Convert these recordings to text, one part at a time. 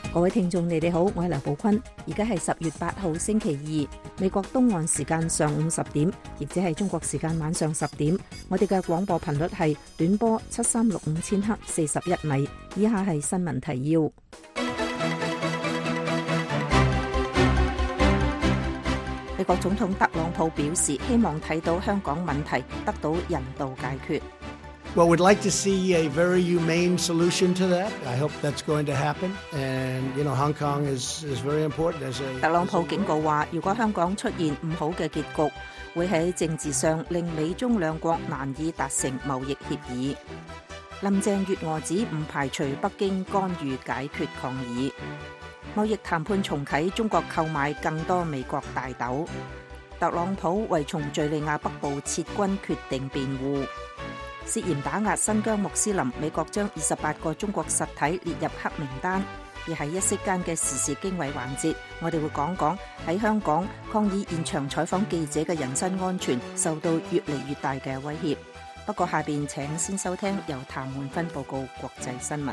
各位聽眾，你哋好，我係劉寶坤。而家係10月8號星期二，美國東岸時間上午10點，亦即係中國時間晚上10點。我哋嘅廣播頻率係短波7365千赫41米。以下係新聞提要。美國總統特朗普表示，希望睇到香港問題得到人道解決。 Well, we'd like to see a very humane solution to that. I hope that's going to happen. And, Hong Kong is very important as a... 特朗普警告話，如果香港出現唔好嘅結局，會喺政治上令美中兩國難以達成貿易協議。林鄭月娥指唔排除北京干預解決抗議。貿易談判重啟，中國購買更多美國大豆。特朗普為從敘利亞北部撤軍決定辯護。涉嫌打壓新疆穆斯林，美國將28個中國實體列入黑名單。而喺一息間嘅時事經緯環節，我哋會講講喺香港抗議現場採訪記者嘅人身安全受到越嚟越大嘅威脅。不過下邊請先收聽由譚煥芬報告國際新聞。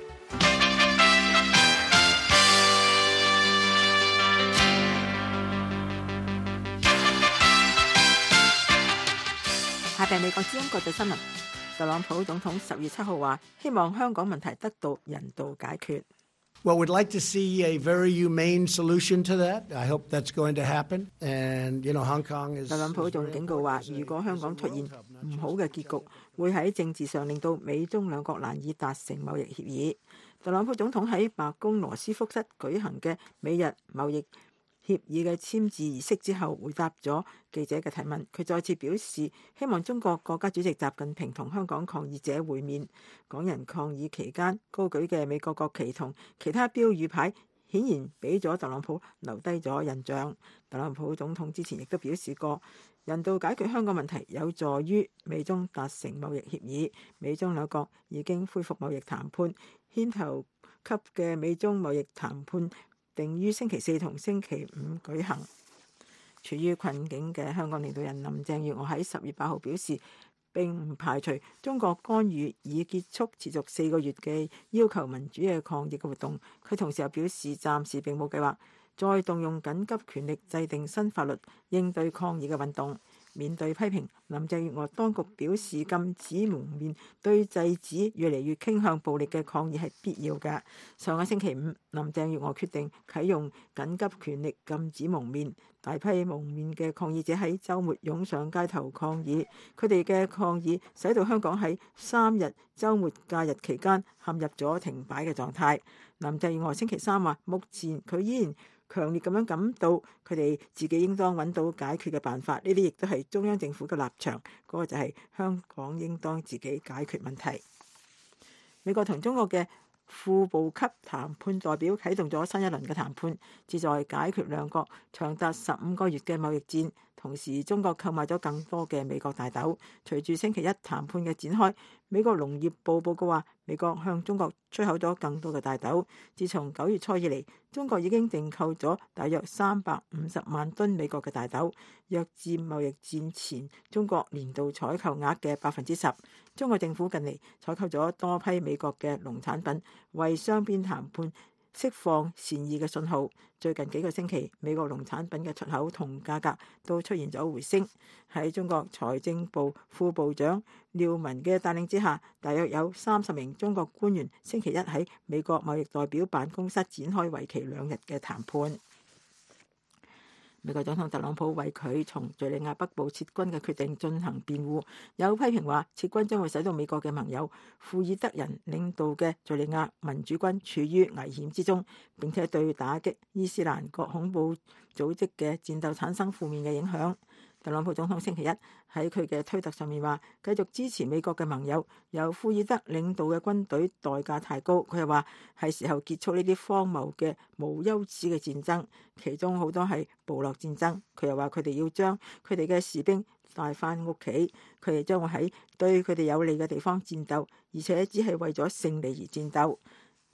下邊美國之音國際新聞。特朗普總統10月7號話，希望香港問題得到人道解決。 Well, we'd like to see a very humane solution to that. I hope that's going to happen. And, Hong Kong is... 特朗普仲警告話，如果香港出現唔好嘅結局，會喺政治上令到美中兩國難以達成貿易協議。特朗普總統喺白宮羅斯福室舉行嘅美日貿易協議嘅簽字儀式之後，回答咗記者嘅提問。佢再次表示，希望中國國家主席習近平同香港抗議者會面。港人抗議期間高舉嘅美國國旗同其他標語牌，顯然俾咗特朗普留低咗印象。特朗普總統之前亦都表示過，人道解決香港問題有助於美中達成貿易協議。美中兩國已經恢復貿易談判，牽頭級嘅美中貿易談判定於星期4同星期5舉行。處於困境嘅香港領導人林鄭月娥喺10月8號表示，並唔排除中國干預以結束持續4個月嘅要求民主嘅抗議嘅活動。佢同時又表示，暫時並冇計劃再動用緊急權力制定新法律應對抗議嘅運動。面對批評，林鄭月娥當局表示，禁止蒙面對制止越嚟越傾向暴力嘅抗議係必要嘅。上個星期5，林鄭月娥決定啟用緊急權力禁止蒙面。大批蒙面嘅抗議者喺週末湧上街頭抗議，佢哋嘅抗議使到香港喺3日週末假日期間陷入咗停擺嘅狀態。林鄭月娥星期3話，目前佢依然強烈咁樣感到佢哋自己應當揾到解決嘅辦法，呢啲亦都係中央政府嘅立場，嗰個就係香港應當自己解決問題。美國同中國嘅副部級談判代表啟動咗新一輪嘅談判，旨在解決兩國長達15個月嘅貿易戰。同時，中國購買咗更多嘅美國大豆。隨住星期一談判嘅展開，美國農業部報告話，美國向中國出口咗更多嘅大豆。自從9月初以嚟，中國已經訂購咗大約350萬噸美國嘅大豆，約佔貿易戰前中國年度採購額嘅10%。中國政府近嚟採購咗多批美國嘅農產品，為雙邊談判釋放善意嘅信號。最近幾個星期，美國農產品嘅出口同價格都出現咗回升。喺中國財政部副部長廖文嘅帶領之下，大約有30名中國官員星期一喺美國貿易代表辦公室展開為期2日嘅談判。美國總統特朗普為佢從敘利亞北部撤軍嘅決定進行辯護，有批評話撤軍將會使到美國嘅盟友庫爾德人領導嘅敘利亞民主軍處於危險之中，並且對打擊伊斯蘭國恐怖組織嘅戰鬥產生負面嘅影響。特朗普總統星期一喺佢嘅推特上面話，繼續支持美國嘅盟友，由庫爾德領導嘅軍隊代價太高。佢又話係時候結束呢啲荒謬嘅無休止嘅戰爭，其中好多係部落戰爭。佢又話佢哋要將佢哋嘅士兵帶返屋企，佢哋將會喺對佢哋有利嘅地方戰鬥，而且只係為咗勝利而戰鬥。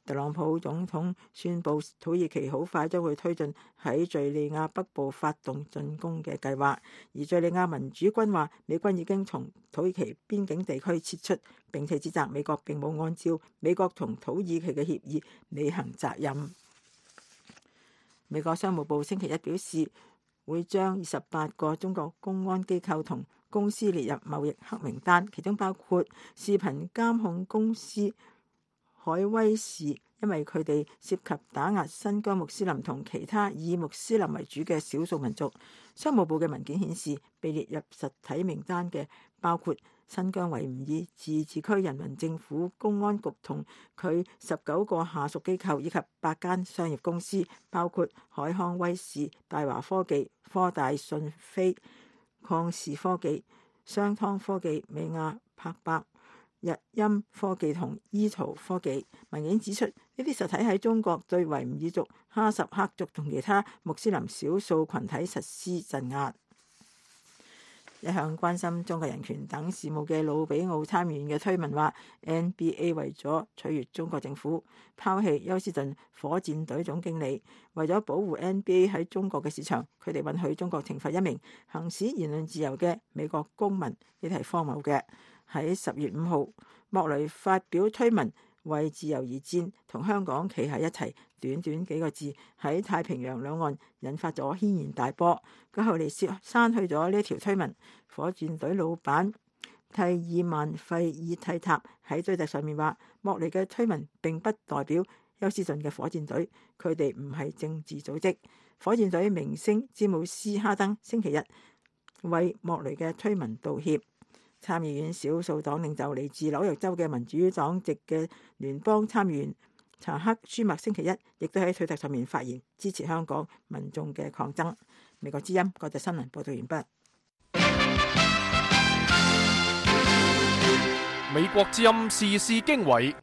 特朗普總統宣布土耳其好快將會推進喺敘利亞北部發動進攻嘅計劃，而敘利亞民主軍話美軍已經從土耳其邊境地區撤出，並且指責美國並冇按照美國同土耳其嘅協議履行責任。美國商務部星期一表示，會將28個中國公安機構同公司列入貿易黑名單，其中包括視頻監控公司海威視，因為佢哋涉及打壓新疆穆斯林同其他以穆斯林為主嘅少數民族。商務部嘅文件顯示，被列入實體名單嘅包括新疆維吾爾自治區人民政府公安局同佢19個下屬機構，以及8間商業公司，包括海康威視、大華科技、科大訊飛、曠視科技、商湯科技、美亞柏伯、日音科技同伊圖科技。文件指出，呢啲實體喺中國對維吾爾族、哈什克族同其他穆斯林少數群體實施鎮壓。一向關心中國人權等事務嘅魯比奧參議員嘅推文話 ，NBA 為咗取悅中國政府，拋棄休斯頓火箭隊總經理，為咗保護 NBA 喺中國嘅市場，佢哋允許中國懲罰一名行使言論自由嘅美國公民，呢啲係荒謬嘅。喺10月5號，莫雷發表推文，為自由而戰，同香港企喺一齊，短短幾個字喺太平洋兩岸引發咗軒然大波。佢後嚟刪去咗呢條推文。火箭隊老闆蒂爾曼費爾蒂塔喺推特上面話，莫雷嘅推文並不代表休斯頓嘅火箭隊，佢哋唔係政治組織。火箭隊明星詹姆斯哈登星期日為莫雷嘅推文道歉。參議院少數黨領袖嚟自紐約州嘅民主黨籍嘅聯邦參議員查克舒默星期一亦都喺推特上面發言，支持香港民眾嘅抗爭。美國之音國際新聞報道完畢。 美國之音時事經緯，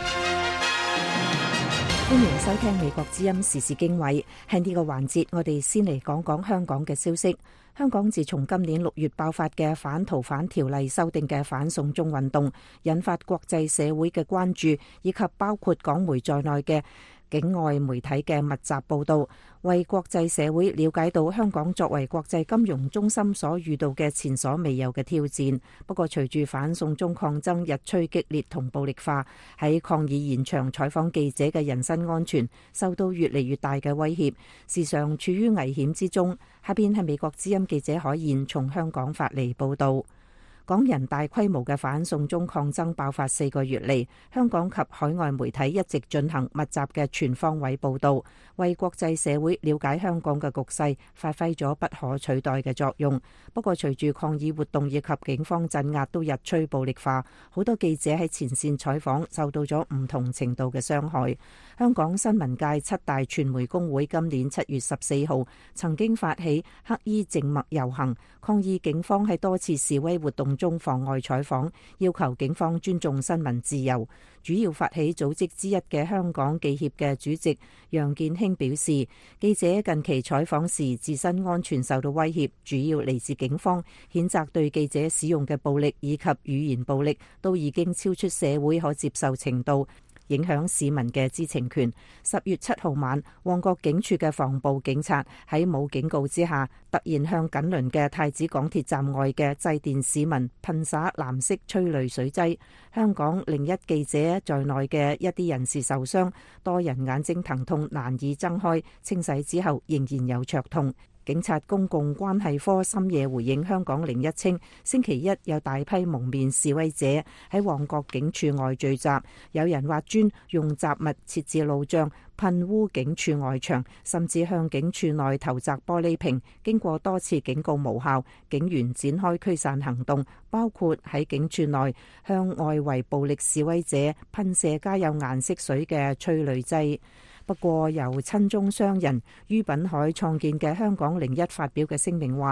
歡迎收聽美國之音時事經緯。喺呢個環節，我哋先嚟講講香港嘅消息。香港自從今年6月爆發嘅反逃犯條例修訂嘅反送中運動，引發國際社會嘅關注，以及包括港媒在內嘅境外媒體嘅密集報導，為國際社會了解到香港作為國際金融中心所遇到嘅前所未有嘅挑戰。不過，隨住反送中抗爭日趨激烈同暴力化，喺抗議現場採訪記者嘅人身安全受到越嚟越大嘅威脅，時常處於危險之中。下邊係美國之音記者海燕從香港發嚟報導。港人大規模嘅反送中抗爭爆發4個月嚟，香港及海外媒體一直進行密集嘅全方位報導，為國際社會了解香港嘅局勢發揮咗不可取代嘅作用。不過，隨住抗議活動以及警方鎮壓都日趨暴力化，好多記者喺前線採訪受到咗唔同程度嘅傷害。香港新聞界7大傳媒工會今年7月14號曾經發起黑衣靜默遊行，抗議警方喺多次示威活動中妨礙採訪，要求警方尊重新聞自由。主要發起組織之一嘅香港記協嘅主席楊健興表示，記者近期採訪時自身安全受到威脅，主要嚟自警方，譴責對記者使用嘅暴力以及語言暴力都已經超出社會可接受程度，影響市民嘅知情權。10月7號晚，旺角警署嘅防暴警察喺冇警告之下，突然向緊鄰嘅太子港鐵站外嘅祭奠市民噴灑藍色催淚水劑。香港另一記者在內嘅一啲人士受傷，多人眼睛疼痛難以睜開，清洗之後仍然有灼痛。警察公共關係科深夜回應香港01稱，星期一有大批蒙面示威者喺旺角警署外聚集，有人挖磚用雜物設置路障，噴污警署外牆，甚至向警署內投擲玻璃瓶。經過多次警告無效，警員展開驅散行動，包括喺警署內向外圍暴力示威者噴射加有顏色水嘅催淚劑。不過，由親中商人于品海創建嘅香港01發表嘅聲明話，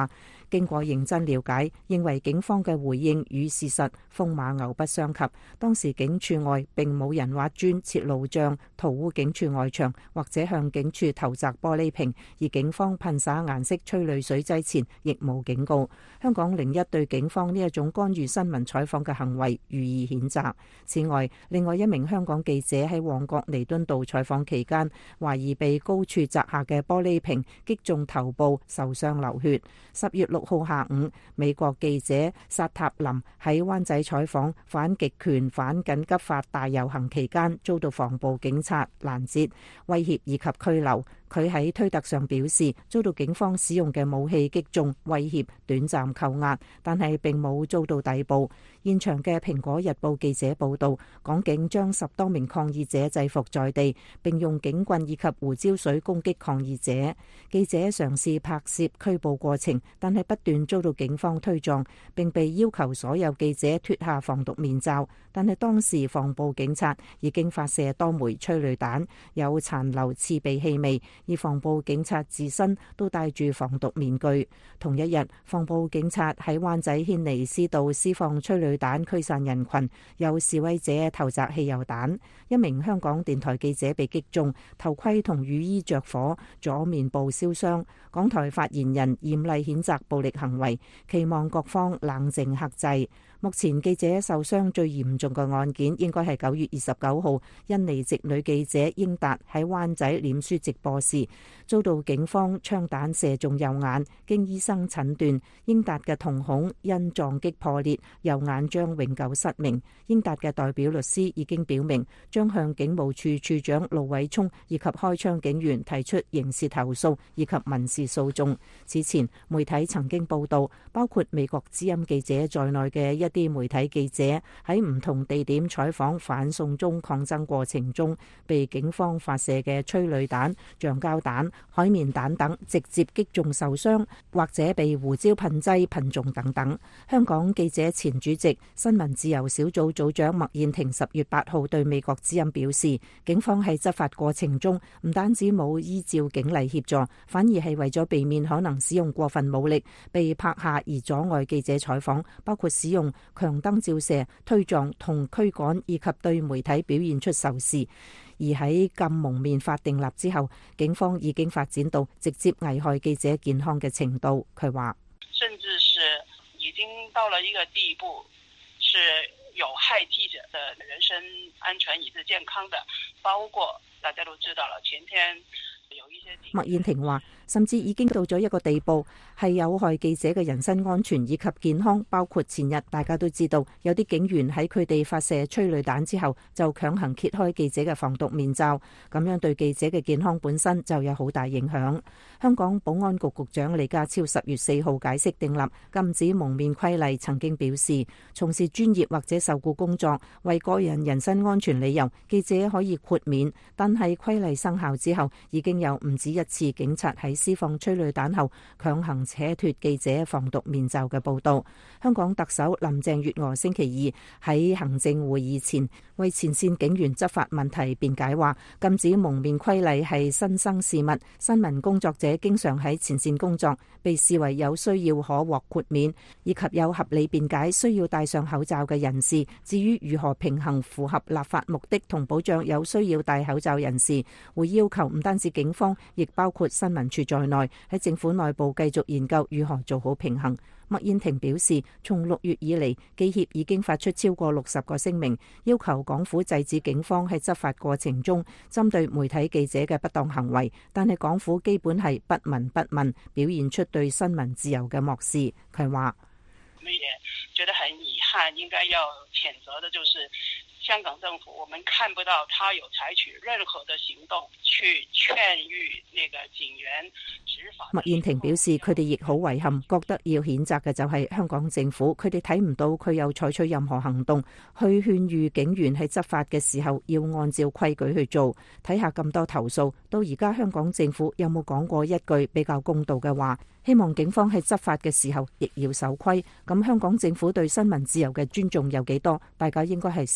經過認真了解，認為警方嘅回應與事實風馬牛不相及。當時警署外並冇人挖磚設路障塗污警署外牆，或者向警署投擲玻璃瓶，而警方噴灑顏色催淚水劑前亦冇警告。香港01對警方呢一種干預新聞採訪嘅行為予以譴責。此外，另外一名香港記者喺旺角彌敦道採訪期間，懷疑被高處砸下嘅玻璃瓶擊中頭部，受傷流血。10月6號下午，美國記者薩塔林喺灣仔採訪反極權反緊急法大遊行期間，遭到防暴警察攔截、威脅以及拘留。佢喺推特上表示，遭到警方使用嘅武器擊中、威脅、短暫扣押，但係並冇遭到逮捕。現場嘅《蘋果日報》記者報道，港警將10多名抗議者制服在地，並用警棍以及胡椒水攻擊抗議者。記者嘗試拍攝拘捕過程，但係不斷遭到警方推撞，並被要求所有記者脫下防毒面罩。但係當時防暴警察已經發射多枚催淚彈，有殘留刺鼻氣味，而防暴警察自身都戴住防毒面具。同一日，防暴警察喺灣仔軒尼詩道施放催淚彈驅散人群，有示威者投擲汽油彈。一名香港電台記者被擊中，頭盔同雨衣着火，左面部燒傷。港台發言人嚴厲譴責暴力行為，期望各方冷靜克制。目前記者受傷最嚴重嘅案件應該係9月29號印尼籍女記者英達喺灣仔臉書直播時遭到警方槍彈射中右眼，經醫生診斷，英達嘅瞳孔因撞擊破裂，右眼將永久失明。英達嘅代表律師已經表明將向警務處處長盧偉聰以及開槍警員提出刑事投訴以及民事訴訟。此前媒體曾經報道，包括美國之音記者在內嘅一啲媒體記者喺唔同地點採訪反送中抗爭過程中，被警方發射嘅催淚彈、橡膠彈、海綿彈等直接擊中受傷，或者被胡椒噴劑噴中等等。香港記者前主席、新聞自由小組組長麥燕庭10月8號對美國之音表示，警方喺執法過程中唔單止冇依照警例協助，反而係為咗避免可能使用過分武力被拍下而阻礙記者採訪，包括使用強燈照射、推撞同驅趕，以及對媒體表現出仇視。而喺禁蒙面法定立之後，警方已經發展到直接危害記者健康嘅程度。佢話， 甚至是已經到了一個地步，是有害記者的人身安全以至健康的，包括大家都知道了，前天有一些。 麥燕庭話，甚至已經到咗一個地步，係有害記者嘅人身安全以及健康，包括前日大家都知道有啲警員喺佢哋發射催淚彈之後就強行揭開記者嘅防毒面罩，咁樣對記者嘅健康本身就有好大影響。香港保安局局長李家超10月4號解釋訂立禁止蒙面規例，曾經表示，從事專業或者受僱工作為個人人身安全理由，記者可以豁免，但係規例生效之後已經有唔止一次警察喺施放催淚彈後強行扯脫記者防毒面罩嘅報道。香港特首林鄭月娥星期二喺行政會議前為前線警員執法問題辯解，話禁止蒙面規例係新生事物，新聞工作者經常喺前線工作，被視為有需要可獲豁免，以及有合理辯解需要戴上口罩嘅人士。至於如何平衡符合立法目的同保障有需要戴口罩人士，會要求唔單止警方，亦包括新聞處在內喺政府內部繼續研究如何做好平衡。麥燕庭表示，從6月以嚟，記協已經發出超過60個聲明，要求港府制止警方喺執法過程中針對媒體記者嘅不當行為，但係港府基本係不聞不問，表現出對新聞自由嘅漠視。佢話： 我們也覺得很遺憾，應該要譴責的就是香港政府，我們看不到他有採取任何的行動去勸喻那個警員執法。 麥燕庭表示，佢哋亦好遺憾，覺得要譴責嘅就係香港政府，佢哋睇唔到佢有採取任何行動去勸喻警員喺執法嘅時候要按照規矩去做。睇下咁多投訴，到而家香港政府有冇講過一句比較公道嘅話？希望警方喺執法嘅時候亦要守規。咁香港政府對新聞自由嘅尊重有幾多？大家應該係心裏有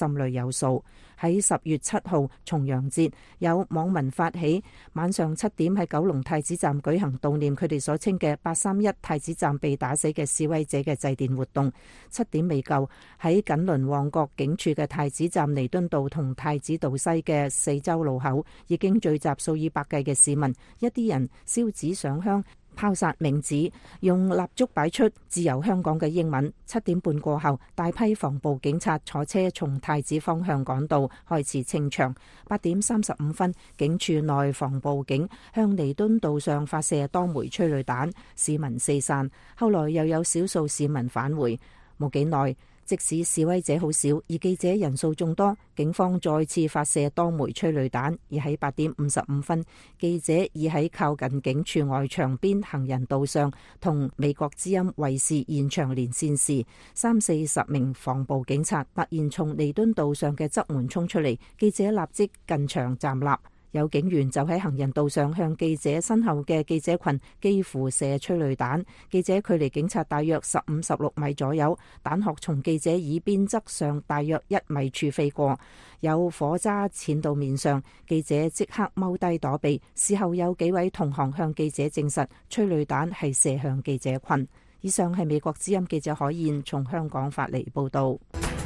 有數。喺10月7號重陽節，有網民發起晚上7點喺九龍太子站舉行悼念佢哋所稱嘅831太子站被打死嘅示威者嘅祭奠活動。7點未夠，喺緊鄰旺角警署嘅太子站彌敦道同太子道西嘅四周路口已經聚集數以百計嘅市民，一啲人燒紙上香、拋擲冥紙，用蠟燭擺出自由香港嘅英文。7點半過後，大批防暴警察坐車從太子方向趕到，開始清場。8點35分，警署內防暴警向彌敦道上發射多枚催淚彈，市民四散。後來又有少數市民返回，冇幾耐，即使示威者好少，而記者人數眾多，警方再次發射多枚催淚彈。而喺8點55分，記者已喺靠近警署外牆邊行人道上同美國之音衛視現場連線時，30-40名防暴警察突然從彌敦道上嘅側門衝出嚟，記者立即近場站立。有警員就喺行人道上向記者身後嘅記者群幾乎射催淚彈，記者距離警察大約15-16米左右，彈殼從記者耳邊側上大約1米處飛過，有火渣濺到面上，記者即刻踎低躲避。事後有幾位同行向記者證實催淚彈係射向記者群。以上係美國之音記者海燕從香港發嚟報導。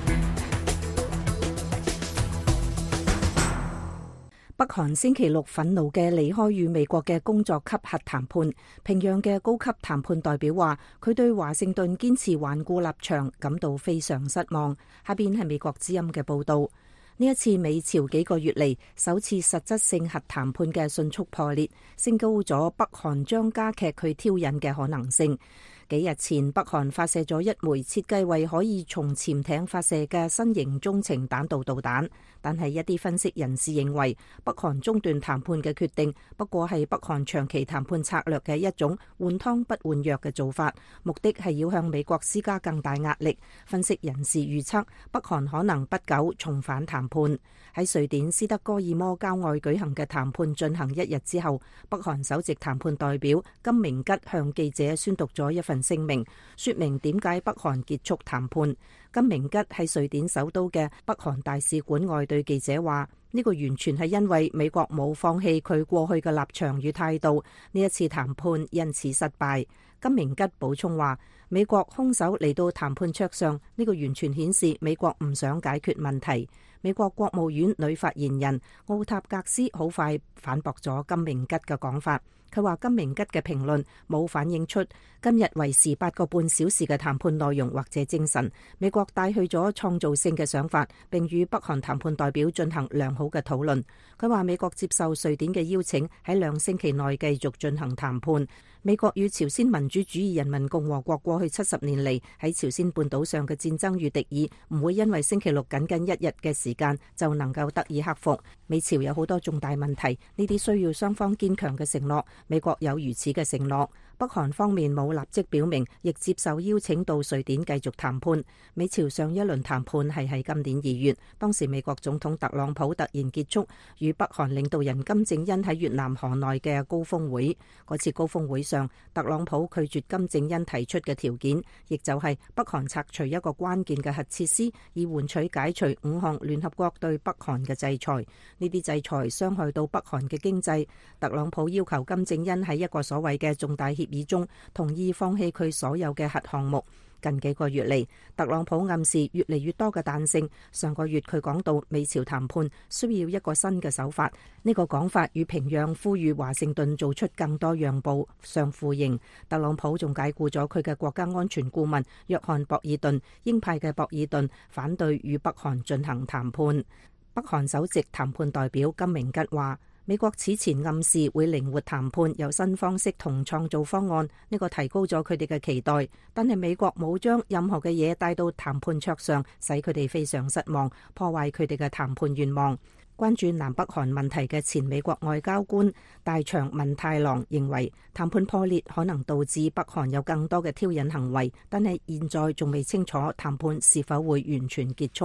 北韓星期六憤怒嘅離開與美國嘅工作級核談判。平壤嘅高級談判代表話，佢對華盛頓堅持頑固立場感到非常失望。下邊係美國之音嘅報導。呢一次美朝幾個月嚟首次實質性核談判嘅迅速破裂，升高咗北韓將加劇佢挑釁嘅可能性。幾日前，北韓發射咗一枚設計為可以從潛艇發射嘅新型中程彈道導彈，但係一啲分析人士認為，北韓中斷談判嘅決定不過係北韓長期談判策略嘅一種換湯不換藥嘅做法，目的係要向美國施加更大壓力。分析人士預測，北韓可能不久重返談判。喺瑞典斯德哥爾摩郊外舉行嘅談判進行1日之後，北韓首席談判代表金明吉向記者宣讀咗一份聲明，說明點解北韓結束談判。金明吉喺瑞典首都嘅北韓大使館外對記者話，呢個完全係因為美國冇放棄佢過去嘅立場與態度，呢一次談判因此失敗。金明吉補充話，美國空手嚟到談判桌上，呢個完全顯示美國唔想解決問題。美國國務院女發言人奧塔格斯好快反駁咗金明吉嘅講法。佢話金明吉嘅評論冇反映出今日為時8個半小時嘅談判內容或者精神。美國帶去咗創造性嘅想法，並與北韓談判代表進行良好嘅討論。佢話美國接受瑞典嘅邀請，喺2星期內繼續進行談判。美國與朝鮮民主主義人民共和國過去70年嚟喺朝鮮半島上嘅戰爭與敵意，唔會因為星期六僅僅1日嘅時間就能夠得以克服。美朝有好多重大問題，呢啲需要雙方堅強嘅承諾。美國有如此嘅承諾，北韓方面冇立即表明，亦接受邀請到瑞典繼續談判。美朝上一輪談判係喺今年2月，當時美國總統特朗普突然結束與北韓領導人金正恩喺越南河內嘅高峰會。嗰次高峰會上，特朗普拒絕金正恩提出嘅條件，亦就係北韓拆除一個關鍵嘅核設施，以換取解除5項聯合國對北韓嘅制裁。呢啲制裁傷害到北韓嘅經濟。特朗普要求金正恩喺一個所謂嘅重大協議中同意放棄佢所有嘅核項目。近幾個月嚟，特朗普暗示越嚟越多嘅彈性。上個月佢講到美朝談判需要一個新嘅手法，呢個講法與平壤呼籲華盛頓做出更多讓步相呼應。特朗普仲解僱咗佢嘅國家安全顧問約翰博爾頓，鷹派嘅博爾頓反對與北韓進行談判。北韓首席談判代表金明吉話，美國此前暗示會靈活談判，有新方式同創造方案，呢個提高咗佢哋嘅期待。但係美國冇將任何嘅嘢帶到談判桌上，使佢哋非常失望，破壞佢哋嘅談判願望。關注南北韓問題嘅前美國外交官大長文太郎認為，談判破裂可能導致北韓有更多嘅挑釁行為，但係現在仲未清楚談判是否會完全結束。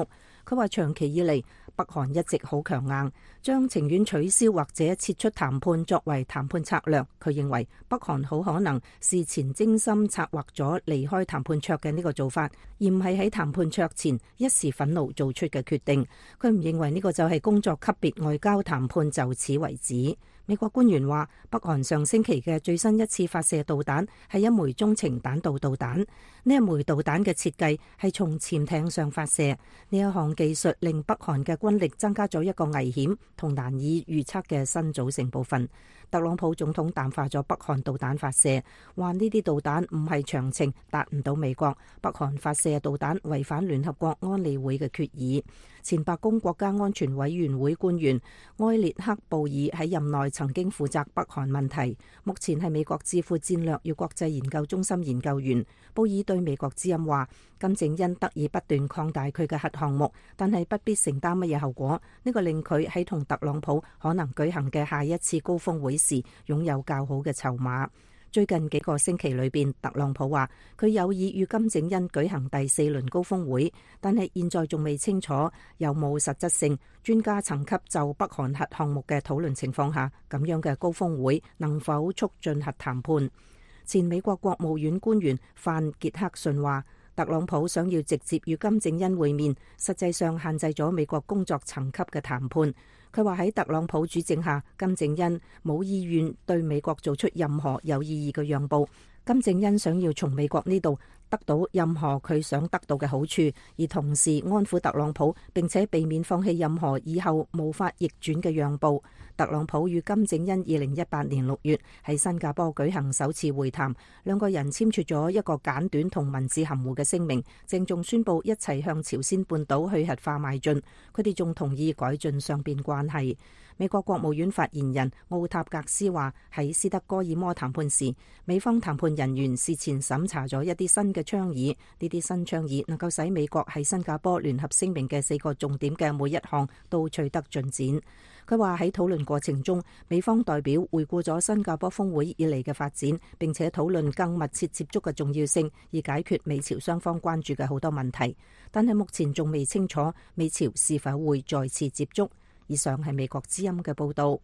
佢話長期以嚟，北韓一直好強硬，將情願取消或者撤出談判作為談判策略。佢認為北韓好可能事前精心策劃咗離開談判桌嘅呢個做法，而唔係喺談判桌前一時憤怒做出嘅決定。佢唔認為呢個就係工作級別外交談判就此為止。美國官員話，北韓上星期嘅最新一次發射導彈係一枚中程彈道導彈。呢一枚導彈嘅設計係從潛艇上發射。呢一項技術令北韓嘅軍力增加咗一個危險同難以預測嘅新組成部分。特朗普總統淡化咗北韓導彈發射，話呢啲導彈唔係長程，達唔到美國。北韓發射導彈違反聯合國安理會嘅決議。前白宮國家安全委員會官員埃列克布爾喺任內曾經負責北韓問題，目前係美國智庫戰略與國際研究中心研究員。布爾對美國之音話，金正恩得以不斷擴大佢嘅核項目，但係不必承擔乜嘢後果。呢個令佢喺同特朗普可能舉行嘅下一次高峰會時擁有較好嘅籌碼。最近幾個星期裏邊，特朗普話佢有意與金正恩舉行第4輪高峰會，但係現在仲未清楚有冇實質性。專家層級就北韓核項目嘅討論情況下，咁樣嘅高峰會能否促進核談判？前美國國務院官員范傑克遜話，特朗普想要直接與金正恩會面，實際上限制咗美國工作層級嘅談判。佢話喺特朗普主政下，金正恩冇意願對美國做出任何有意義嘅讓步。金正恩想要從美國呢度得到任何佢想得到嘅好處，而同時安撫特朗普，並且避免放棄任何以後無法逆轉嘅讓步。特朗普與金正恩2018年6月喺新加坡舉行首次會談，兩個人簽署咗一個簡短同文字含糊嘅聲明，鄭重宣布一齊向朝鮮半島去核化邁進。佢哋仲同意改進雙邊關係。美國國務院發言人奧塔格斯話，喺斯德哥爾摩談判時，美方談判人員事前審查咗一啲新嘅倡議，呢啲新倡議能夠使美國喺新加坡聯合聲明嘅4個重點嘅每一項都取得進展。佢話喺討論過程中，美方代表回顧咗新加坡峰會以嚟嘅發展，並且討論更密切接觸嘅重要性，以解決美朝雙方關注嘅好多問題。但係目前仲未清楚美朝是否會再次接觸。以上係美國之音嘅報導。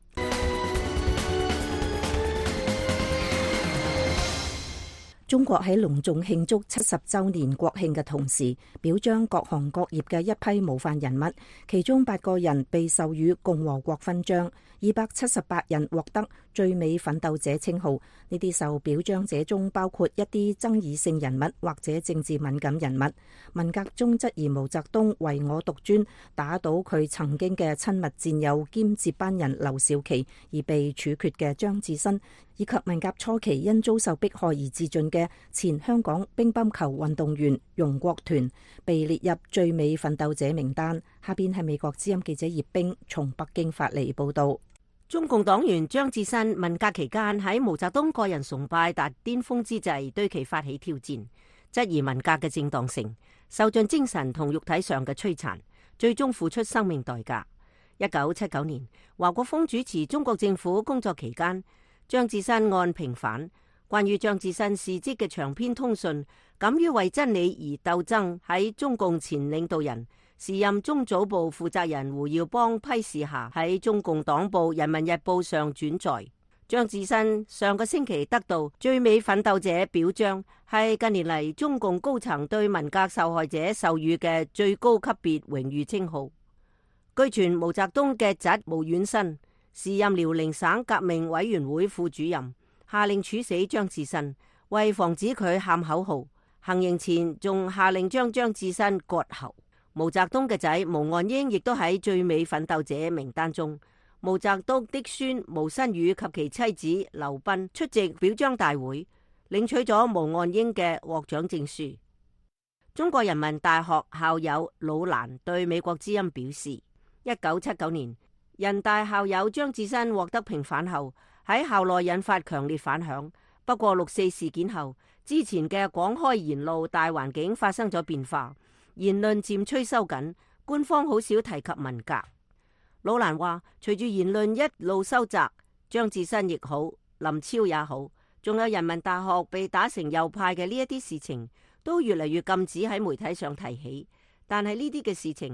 中國喺隆重慶祝70週年國慶嘅同時，表彰各行各業嘅一批模範人物，其中8個人被授予共和國勳章，278人獲得最美奮鬥者稱號。呢啲受表彰者中包括一啲爭議性人物或者政治敏感人物。文革中質疑毛澤東唯我獨尊，打倒佢曾經嘅親密戰友兼接班人劉少奇而被處決嘅張智新，以及文革初期因遭受迫害而自盡嘅前香港乒乓球運動員容國團被列入最美奮鬥者名單。下邊係美國之音記者葉冰從北京發嚟報道。 中共黨員張智新文革期間喺毛澤東個人崇拜達巔峰之際，對其發起挑戰，質疑文革嘅正當性，受盡精神同肉體上嘅摧殘，最終付出生命代價。1979年，華國鋒主持中國政府工作期間，張智新案平反。關於張智新事蹟嘅長篇通訊，敢於為真理而鬥爭，喺中共前領導人時任中組部負責人胡耀邦批示下，喺中共黨報《人民日報》上轉載。張智新上個星期得到最美奮鬥者表彰，係近年嚟中共高層對文革受害者授予嘅最高級別榮譽稱號。據傳毛澤東嘅侄毛遠新時任遼寧省革命委員會副主任，下令處死張智新，為防止佢喊口號，行刑前仲下令將張智新割喉。毛澤東嘅仔毛岸英亦都喺最美奮鬥者名單中。毛澤東的孫毛新宇及其妻子劉彬出席表彰大會，領取咗毛岸英嘅獲獎證書。中國人民大學校友魯蘭對美國之音表示，1979年人大校友張智新獲得平反後，喺校內引發強烈反響。不過6·4事件後，之前嘅廣開言路大環境發生咗變化，言論漸趨收緊，官方好少提及文革。魯蘭話，隨住言論一路收窄，張智新亦好，林超也好，仲有人民大學被打成右派嘅呢一啲事情，都越嚟越禁止喺媒體上提起。但係呢啲嘅事情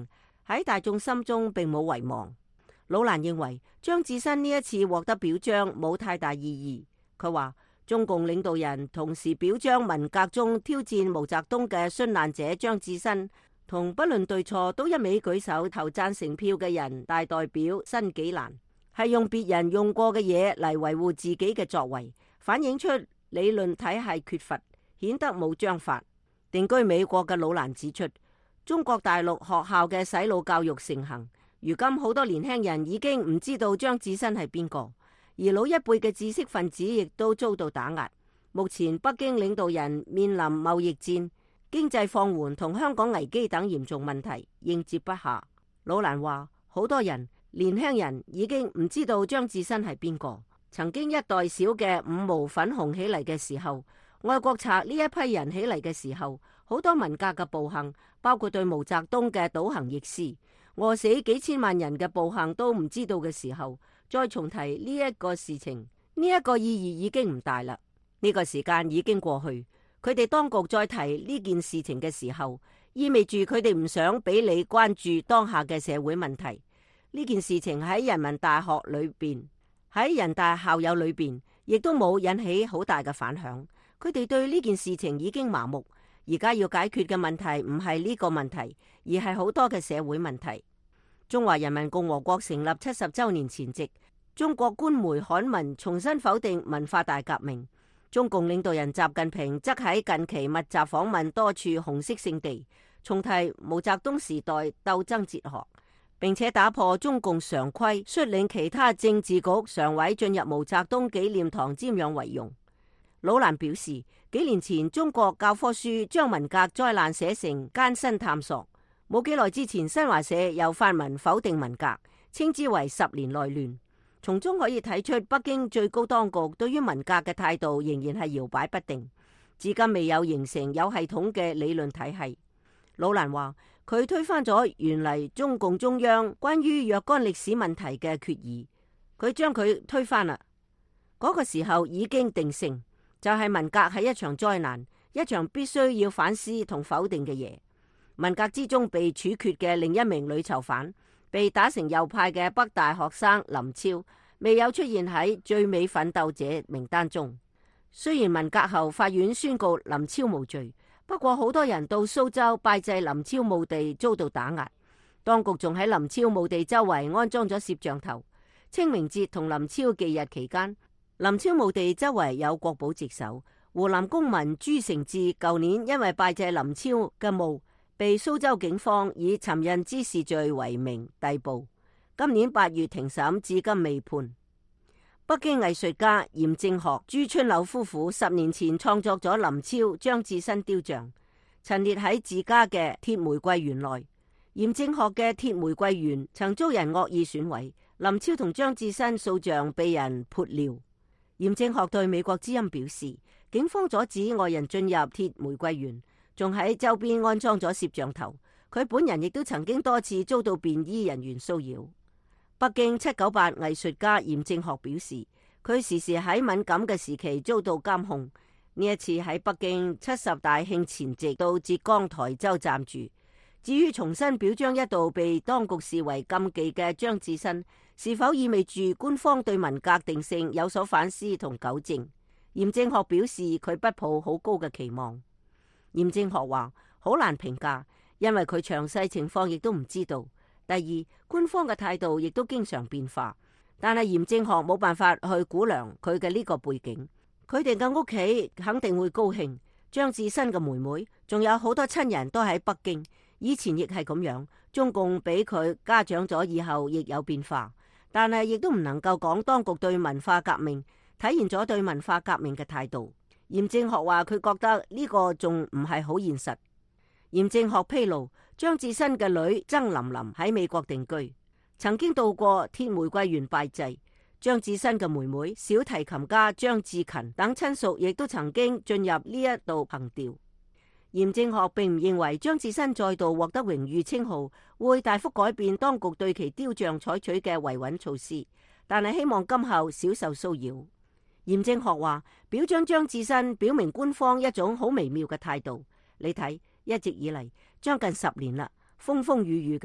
喺大眾心中並冇遺忘。魯蘭認為張智新呢一次獲得表彰冇太大意義。佢話中共領導人同時表彰文革中挑戰毛澤東嘅殉難者張智新，同不論對錯都一味舉手投贊成票嘅人大代表申紀蘭，係用別人用過嘅嘢嚟維護自己嘅作為，反映出理論體系缺乏，顯得冇章法。定居美國嘅魯蘭指出，中國大陸學校嘅洗腦教育盛行，如今好多年輕人已經唔知道張智新係邊個，而老一輩嘅知識分子亦都遭到打壓。目前北京領導人面臨貿易戰、經濟放緩同香港危機等嚴重問題，應接不暇。魯蘭話，好多人年輕人已經唔知道張智新係邊個。曾經一代小嘅五毛粉紅起嚟嘅時候，愛國賊呢一批人起嚟嘅時候，好多文革嘅暴行，包括對毛澤東嘅倒行逆施、餓死幾千萬人嘅暴行都唔知道嘅時候，再重提呢一個事情，呢一個意義已經唔大啦。呢個時間已經過去，佢哋當局再提呢件事情嘅時候，意味住佢哋唔想俾你關注當下嘅社會問題。呢件事情喺人民大學裏邊，喺人大校友裏邊，亦都冇引起好大嘅反響。佢哋對呢件事情已經麻木。而家要解決嘅問題唔係呢個問題，而係好多嘅社會問題。中華人民共和國成立70週年前夕，中國官媒刊文重新否定文化大革命。中共領導人習近平則喺近期密集訪問多處紅色聖地，重提毛澤東時代鬥爭哲學，並且打破中共常規，率領其他政治局常委進入毛澤東紀念堂瞻仰遺容。魯蘭表示，幾年前中國教科書將文革災難寫成艱辛探索，冇幾耐之前新華社又發文否定文革，稱之為10年內亂。從中可以睇出北京最高當局對於文革嘅態度仍然係搖擺不定，至今未有形成有系統嘅理論體系。魯蘭話佢推翻咗原嚟中共中央關於若干歷史問題嘅決議，佢將佢推翻啦。嗰個時候已經定性，就係文革係一場災難，一場必須要反思同否定嘅嘢。文革之中被處決嘅另一名女囚犯，被打成右派嘅北大學生林超，未有出現喺最美奮鬥者名單中。雖然文革後法院宣告林超無罪，不過好多人到蘇州拜祭林超墓地遭到打壓，當局仲喺林超墓地周圍安裝咗攝像頭。清明節同林超忌日期間，林超墓地周圍有國保值守。湖南公民朱成志舊年因為拜祭林超嘅墓，被蘇州警方以尋釁滋事罪為名逮捕，今年8月庭審，至今未判。北京藝術家嚴正學、朱春柳夫婦10年前創作咗林超、張智新雕像，陳列喺自家嘅鐵玫瑰園內。嚴正學嘅鐵玫瑰園曾遭人惡意損毀，林超同張智新塑像被人潑尿。嚴正學對美國之音表示，警方阻止外人進入鐵玫瑰園，仲喺周邊安裝咗攝像頭。佢本人亦都曾經多次遭到便衣人員騷擾。北京798藝術家嚴正學表示，佢時時喺敏感嘅時期遭到監控。呢一次喺北京70大慶前夕到浙江台州暫住。至於重新表彰一度被當局視為禁忌嘅張智新，是否意味住官方對文革定性有所反思同糾正？嚴正學表示佢不抱好高嘅期望。嚴正學話好難評價，因為佢詳細情況亦都唔知道。第二，官方嘅態度亦都經常變化，但係嚴正學冇辦法去估量佢嘅呢個背景。佢哋嘅屋企肯定會高興。張智新嘅妹妹仲有好多親人都喺北京，以前亦係咁樣。中共俾佢家長咗以後亦有變化，但係亦都唔能夠講當局對文化革命體現咗對文化革命嘅態度。嚴正學話佢覺得呢個仲唔係好現實。嚴正學披露，張智新嘅女曾琳琳喺美國定居，曾經到過鐵玫瑰園拜祭。張智新嘅妹妹小提琴家張志勤等親屬亦都曾經進入呢一度憑弔。嚴正學並唔認為張智新再度獲得榮譽稱號會大幅改變當局對其雕像採取嘅維穩措施，但係希望今後少受騷擾。嚴正學話表彰張智新表明官方一種好微妙嘅態度。你睇，一直以嚟將近10年啦，風風雨雨嘅，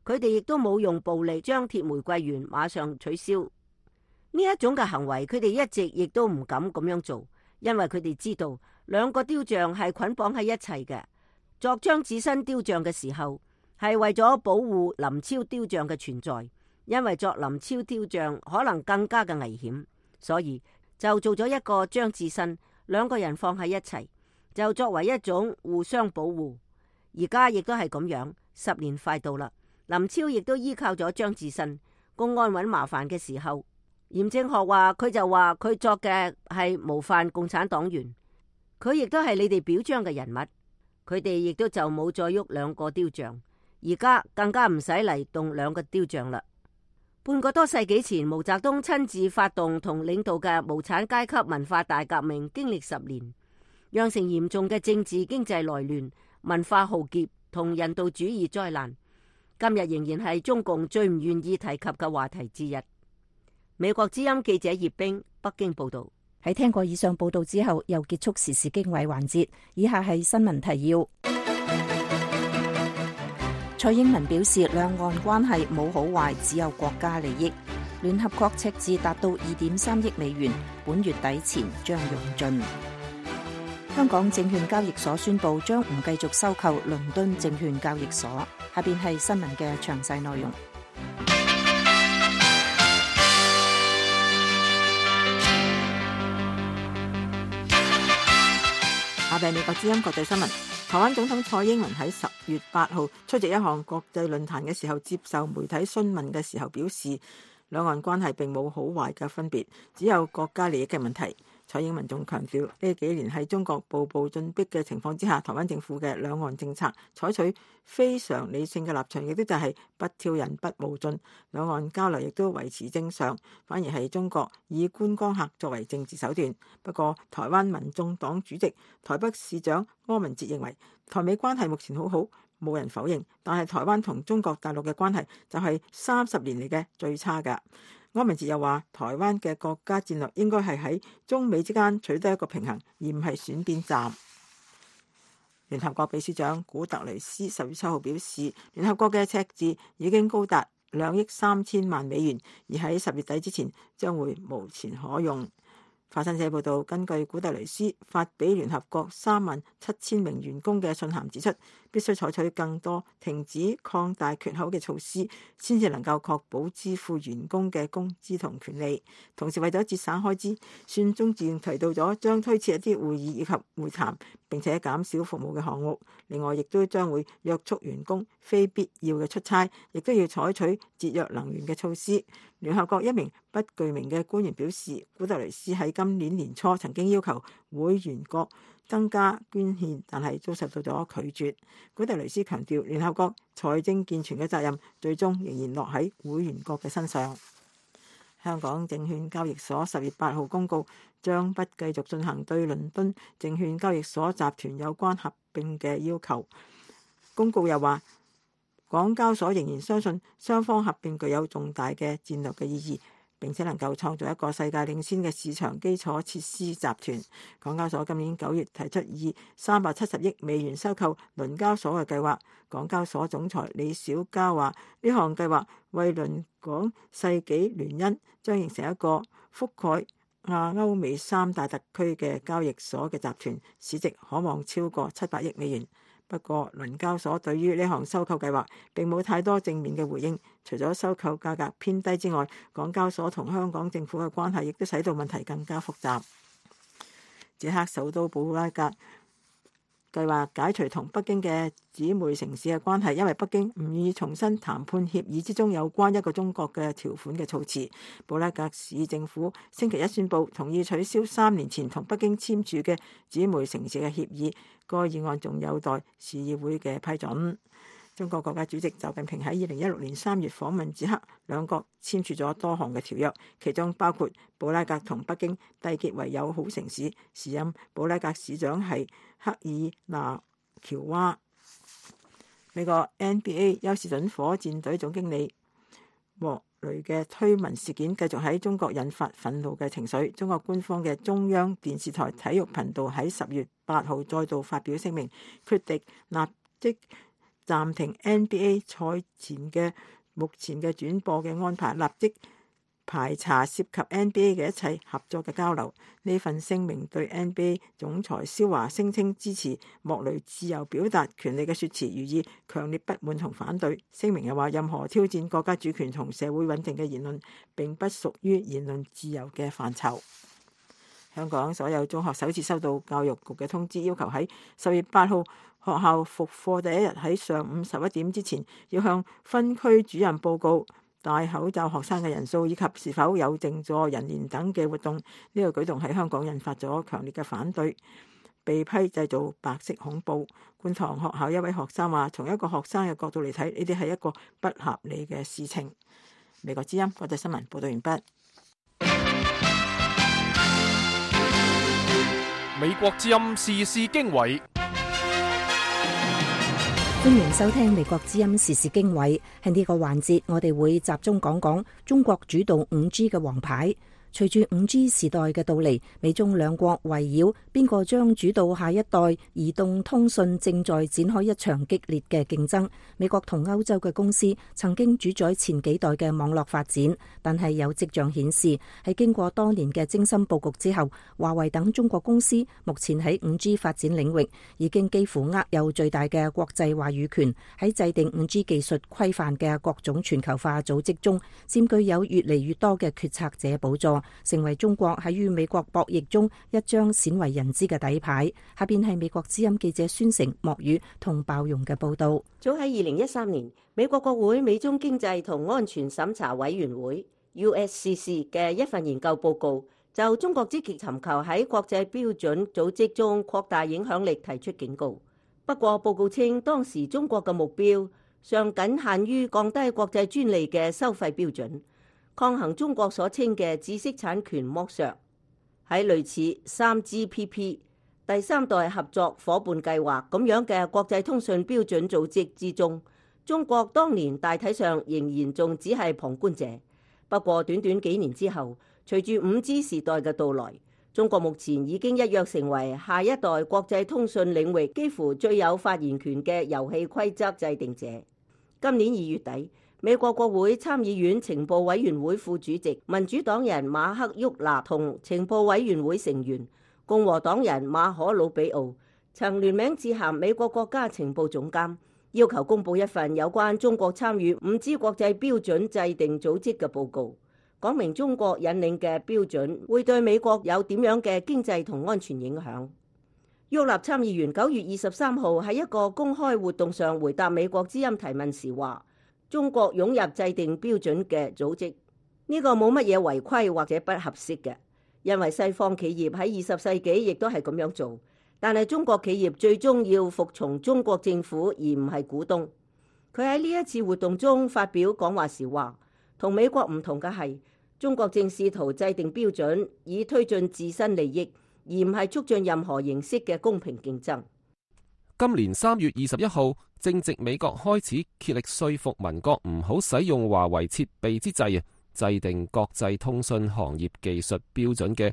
佢哋亦都冇用暴力將鐵玫瑰園馬上取消。呢一種嘅行為，佢哋一直亦都唔敢咁樣做，因為佢哋知道兩個雕像係捆綁喺一齊嘅。作張子新雕像嘅時候，係為咗保護林超雕像嘅存在，因為作林超雕像可能更加嘅危險，所以就做咗一個張子新，兩個人放喺一齊，就作為一種互相保護。而家亦都係咁樣，10年快到啦，林超亦都依靠咗張子新。公安揾麻煩嘅時候，嚴正學話佢就話佢作嘅係模範共產黨員，佢亦都係你哋表彰嘅人物，佢哋亦都就冇再喐兩個雕像，而家更加唔使嚟動兩個雕像啦。半個多世紀前，毛澤東親自發動同領導嘅無產階級文化大革命，經歷10年，釀成嚴重嘅政治經濟內亂、文化浩劫同人道主義災難。今日仍然係中共最唔願意提及嘅話題之一。美國之音記者葉冰北京報道。 喺聽過以上報道之後，又結束時事經緯環節。以下係新聞提要。蔡英文表示，兩岸關係冇好壞，只有國家利益。聯合國赤字達到2.3億美元，本月底前將用盡。香港證券交易所宣布將唔繼續收購倫敦證券交易所。下邊係新聞嘅詳細內容。 下邊美國之音國際新聞。台灣總統蔡英文喺10月8號出席一項國際論壇嘅時候，接受媒體詢問嘅時候表示，兩岸關係並冇好壞嘅分別，只有國家利益嘅問題。蔡英文仲強調，呢幾年喺中國步步進逼嘅情況之下，台灣政府嘅兩岸政策採取非常理性嘅立場，亦都就係不挑釁、不冒進，兩岸交流亦都維持正常，反而係中國以觀光客作為政治手段。不過，台灣民眾黨主席、台北市長柯文哲認為，台美關係目前好好，冇人否認，但係台灣同中國大陸嘅關係就係30年嚟嘅最差㗎。柯文哲又話，台灣嘅國家戰略應該係喺中美之間取得一個平衡，而唔係選邊站。聯合國秘書長古特雷斯10月7號表示，聯合國嘅赤字已經高達2億3千萬美元，而喺10月底之前將會無錢可用。法新社報道，根據古特雷斯發俾聯合國37000名員工嘅信函指出，必須採取更多停止擴大缺口嘅措施，先至能夠確保支付員工嘅工資同權利。同時為咗節省開支，信中自然提到咗將推遲一啲會議以及會談，並且減少服務嘅項目。另外，亦都將會約束員工非必要嘅出差，亦都要採取節約能源嘅措施。聯合國一名不具名嘅官員表示，古特雷斯喺今年年初曾經要求會員國增加捐獻，但係遭受到咗拒絕。古特雷斯強調，聯合國財政健全嘅責任最終仍然落喺會員國嘅身上。香港證券交易所10月8號公告，將不繼續進行對倫敦證券交易所集團有關合併嘅要求。公告又話，港交所仍然相信雙方合併具有重大嘅戰略嘅意義，並且能夠創造一個世界領先嘅市場基礎設施集團。港交所今年9月提出以370億美元收購倫交所嘅計劃。港交所總裁李小加話，呢項計劃為倫港世紀聯姻，將形成一個覆蓋亞歐美3大特區嘅交易所嘅集團，市值可望超過700億美元。不過，倫交所對於呢項收購計劃並冇太多正面嘅回應。除咗收購價格偏低之外，港交所同香港政府嘅關係亦都使到問題更加複雜。捷克首都布拉格計劃解除同北京嘅姊妹城市嘅關係，因為北京唔願意重新談判協議之中有關一個中國嘅條款嘅措辭。布拉格市政府星期一宣布同意取消3年前同北京簽署嘅姊妹城市嘅協議。該議案仲有待市議會嘅批准。中國國家主席習近平喺2016年3月訪問捷克，兩國簽署咗多項嘅條約，其中包括布拉格同北京締結為友好城市。時任布拉格市長係克爾納喬娃。美國 NBA 休士頓火箭隊總經理莫雷嘅推文事件繼續喺中國引發憤怒嘅情緒。中國官方嘅中央電視台體育頻道喺10月8號再度發表聲明，決定立即暫停 NBA 賽前嘅目前嘅轉播嘅安排，立即排查涉及 NBA 嘅一切合作嘅交流。呢份聲明對 NBA 總裁肖華聲稱支持莫雷自由表達權利嘅說辭予以強烈不滿同反對。聲明又話，任何挑戰國家主權同社會穩定嘅言論並不屬於言論自由嘅範疇。香港所有中學首次收到教育局嘅通知，要求喺10月8號學校復課第一日喺上午11點之前，要向分區主任報告戴口罩學生嘅人數以及是否有靜坐人連等嘅活動。呢個舉動喺香港引發咗強烈嘅反對，被批製造白色恐怖。觀塘學校一位學生話，從一個學生嘅角度嚟睇，呢啲係一個不合理嘅事情。美國之音國際新聞報道完畢。 美國之音時事經緯。 歡迎收聽美國之音時事經緯。喺呢個環節，我哋會集中講講中國主導 5G 嘅王牌。隨住 5G 時代嘅到嚟，美中兩國圍繞邊個將主導下一代移動通訊正在展開一場激烈嘅競爭。美國同歐洲嘅公司曾經主宰前幾代嘅網絡發展，但係有跡象顯示，喺經過多年嘅精心佈局之後，華為等中國公司目前喺 5G 發展領域已經幾乎握有最大嘅國際話語權，喺制定 5G 技術規範嘅各種全球化組織中，佔據有越嚟越多嘅決策者寶座，成為中國喺與美國博弈中一張鮮為人知嘅底牌。下邊係美國之音記者孫成、莫宇同鮑容嘅報道。 早喺2013年，美國國會美中經濟同安全審查委員會 USCC 嘅一份研究報告，就中國積極尋求喺國際標準組織中擴大影響力提出警告。不過報告稱，當時中國嘅目標尚僅限於降低國際專利嘅收費標準，抗衡中國所稱嘅知識產權剝削。喺類似 3GPP 第三代合作夥伴計劃咁樣嘅國際通訊標準組織之中，中國當年大體上仍然仲只係旁觀者。不過短短幾年之後，隨住 5G 時代嘅到來，中國目前已經一躍成為下一代國際通訊領域幾乎最有發言權嘅遊戲規則制定者。今年2月底，美國國會參議院情報委員會副主席民主黨人馬克沃納同情報委員會成員共和黨人馬可魯比奧曾聯名致函美國國家情報總監，要求公布一份有關中國參與 5G 國際標準制定組織嘅報告，講明中國引領嘅標準會對美國有點樣嘅經濟同安全影響。沃納參議員9月23號喺一個公開活動上回答美國之音提問時話，中國湧入制定標準嘅組織，呢個冇乜嘢違規或者不合適嘅，因為西方企業喺20世紀亦都係咁樣做。但係中國企業最終要服從中國政府而唔係股東。佢喺呢一次活動中發表講話時話，同美國唔同嘅係，中國正試圖制定標準以推進自身利益，而唔係促進任何形式嘅公平競爭。 今年3月21號，正值美國開始竭力說服民國唔好使用華為設備之際，制定國際通訊行業技術標準嘅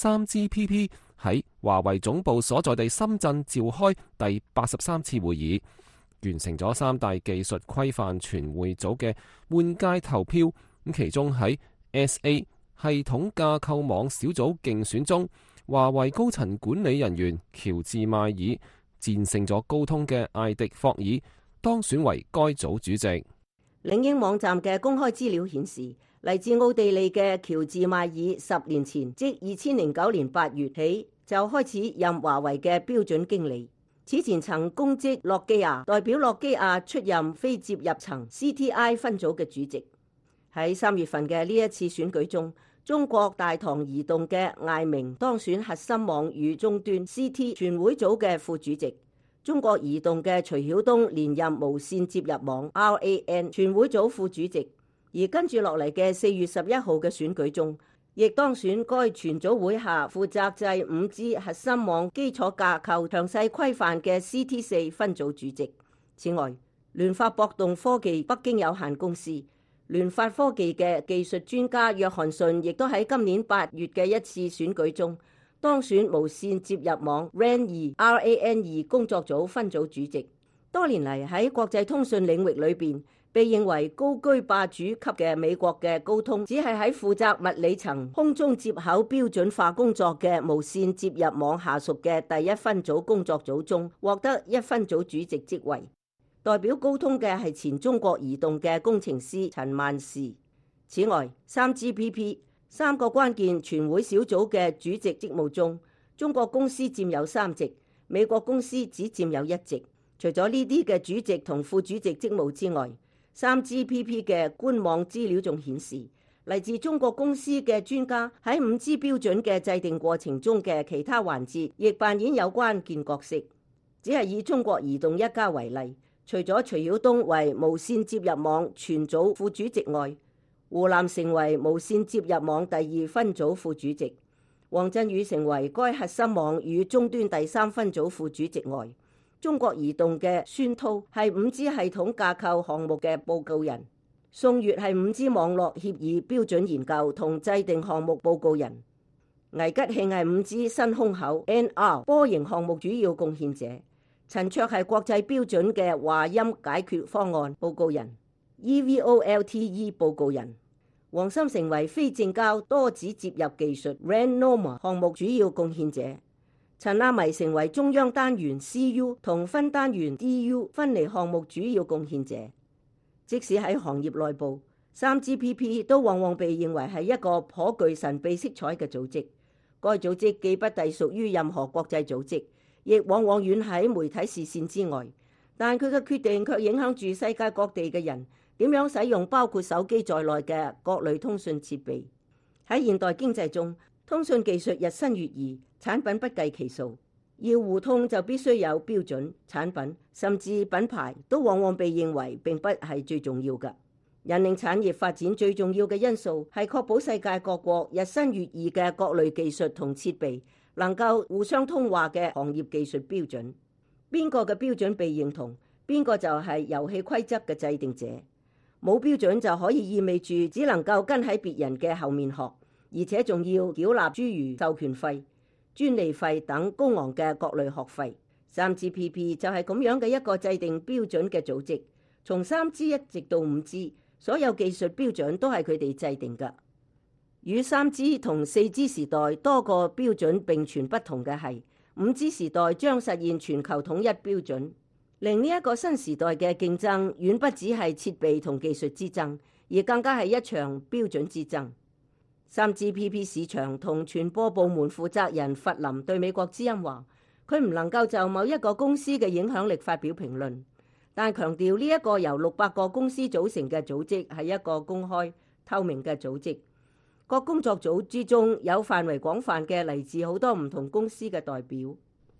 3GPP 喺華為總部所在地深圳召開第83次會議，完成咗3大技術規範全會組嘅換屆投票。咁其中喺 SA 系統架構網小組競選中，華為高層管理人員喬治邁爾戰勝咗高通嘅艾迪霍爾，當選為該組主席。 領英網站嘅公開資料顯示，嚟自奧地利嘅喬治邁爾10年前，即2009年8月起就開始任華為嘅標準經理。此前曾公職諾基亞，代表諾基亞出任非接入層 CTI 分組嘅主席。喺3月份嘅呢一次選舉中，中國大唐移動嘅艾明當選核心網與終端 CT 全會組嘅副主席。中國移動嘅徐曉東連任無線接入網 RAN 全會組副主席。而跟住落嚟嘅4月11號嘅選舉中，亦當選該全組會下負責制 5G 核心網基礎架構詳細規範嘅 CT4 分組主席。此外，聯發博動科技北京有限公司、聯發科技嘅技術專家約翰遜亦都喺今年8月嘅一次選舉中當選無線接入網 RAN2 工作組分組主席。 多年嚟喺國際通訊領域裏邊，被認為高居霸主級嘅美國嘅高通，只係喺負責物理層空中接口標準化工作嘅無線接入網下屬嘅第一分組工作組中獲得一分組主席職位。代表高通嘅係前中國移動嘅工程師陳萬士。此外，3GPP 三個關鍵全會小組嘅主席職務中，中國公司佔有3席，美國公司只佔有1席。除咗呢啲嘅主席同副主席職務之外，3GPP 嘅官網資料仲顯示，嚟自中國公司嘅專家喺5G 標準嘅制定過程中嘅其他環節，亦扮演有關鍵角色。只係以中國移動一家為例，除咗徐曉東為無線接入網全組副主席外，胡南成為無線接入網第2分組副主席，王振宇成為該核心網與終端第3分組副主席外，中國移動嘅孫濤係 5G 系統架構項目嘅報告人，宋月係 5G 網絡協議標準研究同制定項目報告人，魏吉慶係 5G 新空口 NR 波形項目主要貢獻者，陳卓係國際標準嘅話音解決方案報告人 EVOLTE 報告人，黃森成為非正交多子接入技術 RAN NOMA 項目主要貢獻者，陳亞迷成為中央單元 CU 同分單元 DU 分離項目主要貢獻者。即使喺行業內部，3GPP 都往往被認為係一個頗具神秘色彩嘅組織。該組織既不隸屬於任何國際組織，亦往往遠喺媒體視線之外，但佢嘅決定卻影響住世界各地嘅人點樣使用包括手機在內嘅各類通訊設備。喺現代經濟中，通訊技術日新月異，產品不計其數，要互通就必須有標準產品，甚至品牌都往往被認為並不係最重要嘅。引領產業發展最重要嘅因素係確保世界各國日新月異嘅各類技術同設備能夠互相通話嘅行業技術標準。邊個嘅標準被認同，邊個就係遊戲規則嘅制定者。冇標準就可以意味住只能夠跟喺別人嘅後面學，而且仲要繳納諸如授權費、專利費等高昂嘅各類學費。3GPP 就係咁樣嘅一個制定標準嘅組織，從 3G 一直到 5G， 所有技術標準都係佢哋制定㗎。與 3G 同 4G 時代多個標準並存不同嘅係， 5G 時代將實現全球統一標準，令呢一個新時代嘅競爭遠不只係設備同技術之爭，而更加係一場標準之爭。3GPP 市場同傳播部門負責人弗林對美國之音話，佢唔能夠就某一個公司嘅影響力發表評論，但強調呢一個由600個公司組成嘅組織係一個公開透明嘅組織。各工作組之中有範圍廣泛嘅嚟自好多唔同公司嘅代表。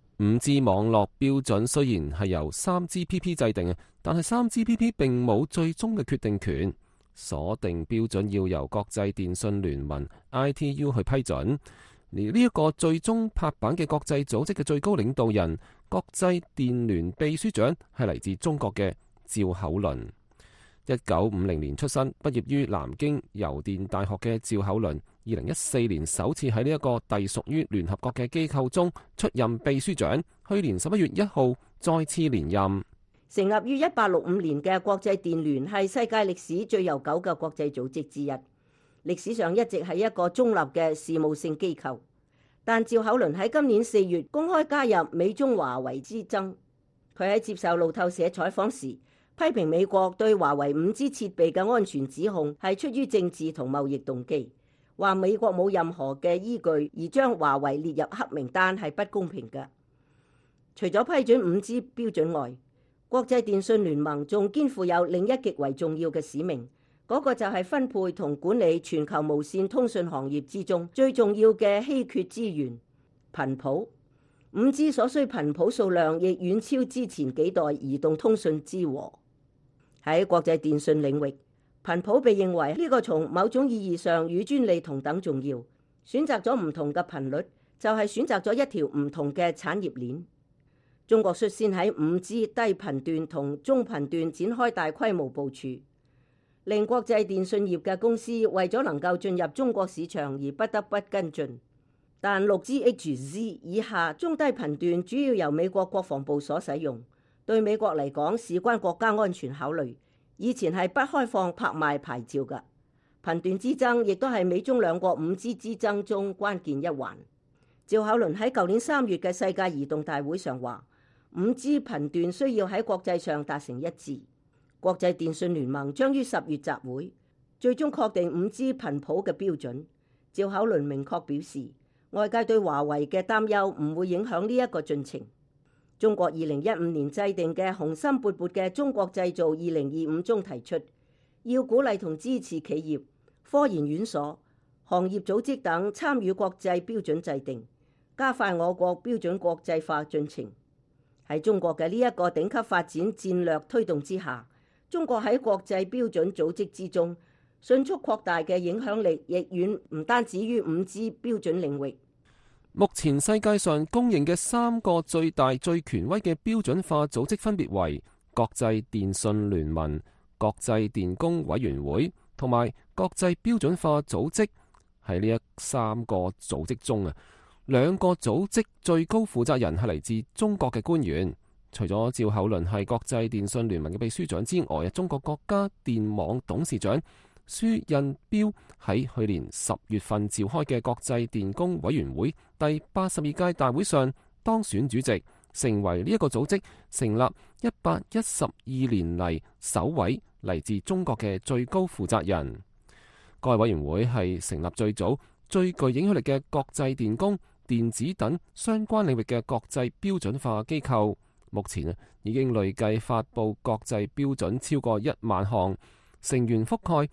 5G 網絡標準雖然係由 3GPP 制定，但係 3GPP 並冇最終嘅決定權。鎖定標準要由國際電信聯盟 ITU 去批准，而呢一個最終拍板嘅國際組織嘅最高領導人、國際電聯秘書長係嚟自中國嘅趙厚麟。1950年出生，畢業於南京郵電大學嘅趙厚麟，2014年首次喺呢一個隸屬於聯合國嘅機構中出任秘書長，去年11月1號再次連任。 成立於1865年嘅國際電聯係世界歷史最悠久嘅國際組織之一，歷史上一直係一個中立嘅事務性機構。但趙厚麟喺今年4月公開加入美中華為之爭。佢喺接受路透社採訪時，批評美國對華為 5G 設備嘅安全指控係出於政治同貿易動機，話美國冇任何嘅依據而將華為列入黑名單係不公平嘅。除咗批准 5G 標準外，國際電信聯盟仲肩負有另一極為重要嘅使命，嗰個就係分配同管理全球無線通訊行業之中最重要嘅稀缺資源頻譜。5G 所需頻譜數量亦遠超之前幾代移動通訊之和。喺國際電信領域，頻譜被認為呢個從某種意義上與專利同等重要。選擇咗唔同嘅頻率，就係選擇咗一條唔同嘅產業鏈。中國率先喺 5G 低頻段同中頻段展開大規模部署，令國際電信業嘅公司為咗能夠進入中國市場而不得不跟進。但 6GHz 以下中低頻段主要由美國國防部所使用， 對美國嚟講事關國家安全考慮，以前係不開放拍賣牌照嘅。頻段之爭亦都係美中兩國 5G 之爭中關鍵一環。趙巧麟喺舊年3月嘅世界移動大會上話，5G 頻段需要喺國際上達成一致。國際電信聯盟將於10月集會，最終確定 5G 頻譜嘅標準。趙巧麟明確表示，外界對華為嘅擔憂唔會影響呢一個進程。中國2015年制定嘅雄心勃勃嘅中國製造2025中提出，要鼓勵同支持企業、科研院所、行業組織等參與國際標準制定，加快我國標準國際化進程。喺中國嘅呢一個頂級發展戰略推動之下，中國喺國際標準組織之中迅速擴大嘅影響力，亦遠唔單止於 5G 標準領域。 目前世界上公認嘅3個最大最權威嘅標準化組織分別為國際電信聯盟、國際電工委員會同埋國際標準化組織。喺呢3個組織中2個組織最高負責人係嚟自中國嘅官員。除咗趙巧麟係國際電信聯盟嘅秘書長之外，中國國家電網董事長舒印彪喺去年10月份召開嘅國際電工委員會第82屆大會上當選主席，成為呢一個組織成立112年嚟首位嚟自中國嘅最高負責人。該委員會係成立最早、最具影響力嘅國際電工、電子等相關領域嘅國際標準化機構。目前已經累計發布國際標準超過1萬項，成員覆蓋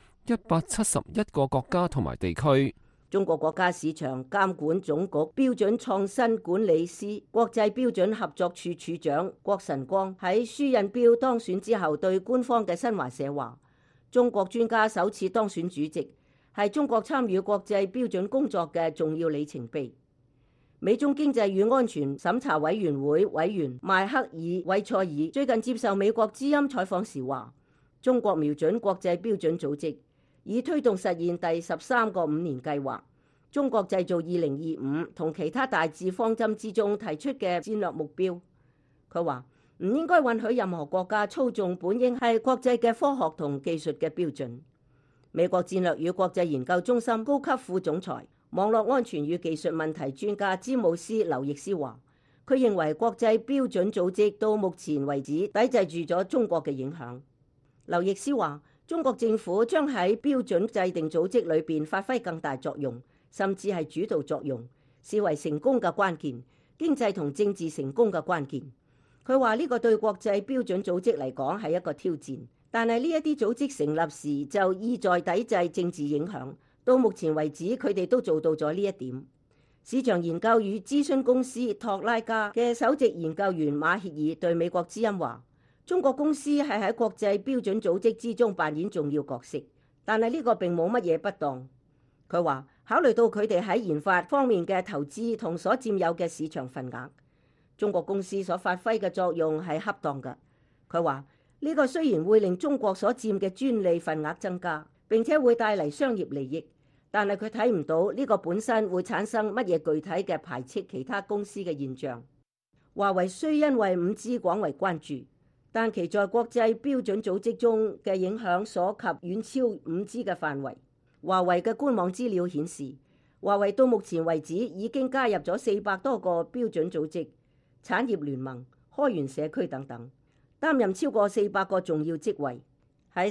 171個國家同埋地區。 中國國家市場監管總局標準創新管理司國際標準合作處處長郭晨光喺舒印彪當選之後對官方嘅新華社話，中國專家首次當選主席係中國參與國際標準工作嘅重要里程碑。美中經濟與安全審查委員會委員邁克爾·韋塞爾最近接受美國之音採訪時話，中國瞄準國際標準組織，以推動實現第13個5年計劃、中國製造2025同其他大致方針之中提出嘅戰略目標。佢話唔應該允許任何國家操縱本應係國際嘅科學同技術嘅標準。美國戰略與國際研究中心高級副總裁、網絡安全與技術問題專家詹姆斯劉易斯話，佢認為國際標準組織到目前為止抵制住咗中國嘅影響。劉易斯話，中國政府將喺標準制定組織裏邊發揮更大作用，甚至係主導作用，視為成功嘅關鍵，經濟同政治成功嘅關鍵。佢話呢個對國際標準組織嚟講係一個挑戰，但係呢一啲組織成立時就意在抵制政治影響。到目前為止，佢哋都做到咗呢一點。市場研究與諮詢公司托拉加嘅首席研究員馬歇爾對美國之音話，中國公司係喺國際標準組織之中扮演重要角色，但係呢個並冇乜嘢不當。佢話考慮到佢哋喺研發方面嘅投資同所佔有嘅市場份額，中國公司所發揮嘅作用係恰當嘅。佢話呢個雖然會令中國所佔嘅專利份額增加，並且會帶嚟商業利益，但係佢睇唔到呢個本身會產生乜嘢具體嘅排斥其他公司嘅現象。華為雖因為 5G 廣為關注，但其在國際標準組織中嘅影響所及遠超 5G 嘅範圍。華為嘅官網資料顯示，華為到目前為止已經加入咗400多個標準組織、產業聯盟、開源社區等等，擔任超過400個重要職位。喺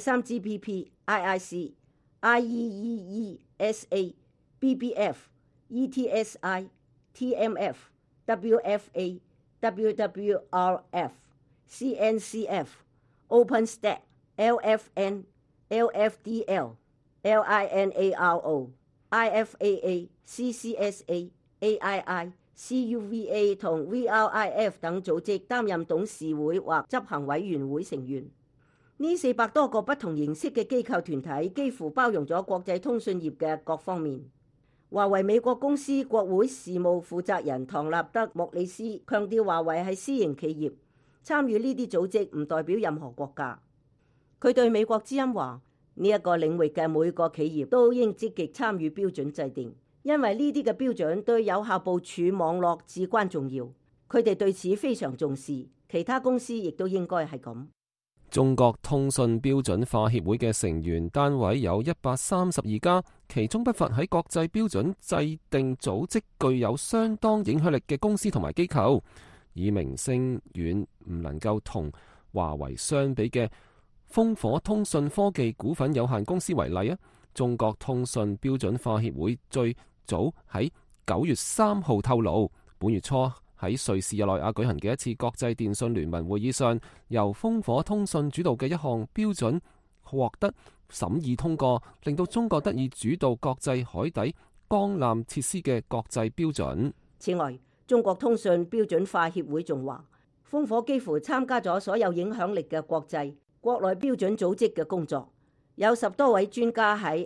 3GPP、IEEE、SAE、BBF、ETSI、TMF、WFA、WFDL、LINAO、IFAA、CCSA、AIIA、CUVA 同 VRIF 等組織擔任董事會或執行委員會成員。呢400多個不同形式嘅機構團體幾乎包容咗國際通訊業嘅各方面。華為美國公司國會事務負責人唐納德莫里斯強調，華為係私營企業，參與呢啲組織唔代表任何國家。佢對美國之音話，呢一個領域嘅每個企業都應積極參與標準制定，因為呢啲嘅標準對有效部署網絡至關重要。佢哋對此非常重視， 其他公司亦都應該係咁。 中國通訊標準化協會嘅成員單位有132家，其中不乏喺國際標準制定組織具有相當影響力嘅公司同埋機構。以名聲遠唔能夠同華為相比嘅烽火通訊科技股份有限公司為例啊，中國通訊標準化協會最早喺9月3號透露，本月初喺瑞士日內瓦舉行嘅一次國際電信聯盟會議上，由烽火通訊主導嘅一項標準獲得審議通過，令到中國得以主導國際海底光纜設施嘅國際標準。 此外，中國通訊標準化協會仲話，烽火幾乎參加咗所有影響力嘅國際、國內標準組織嘅工作，有10多位專家喺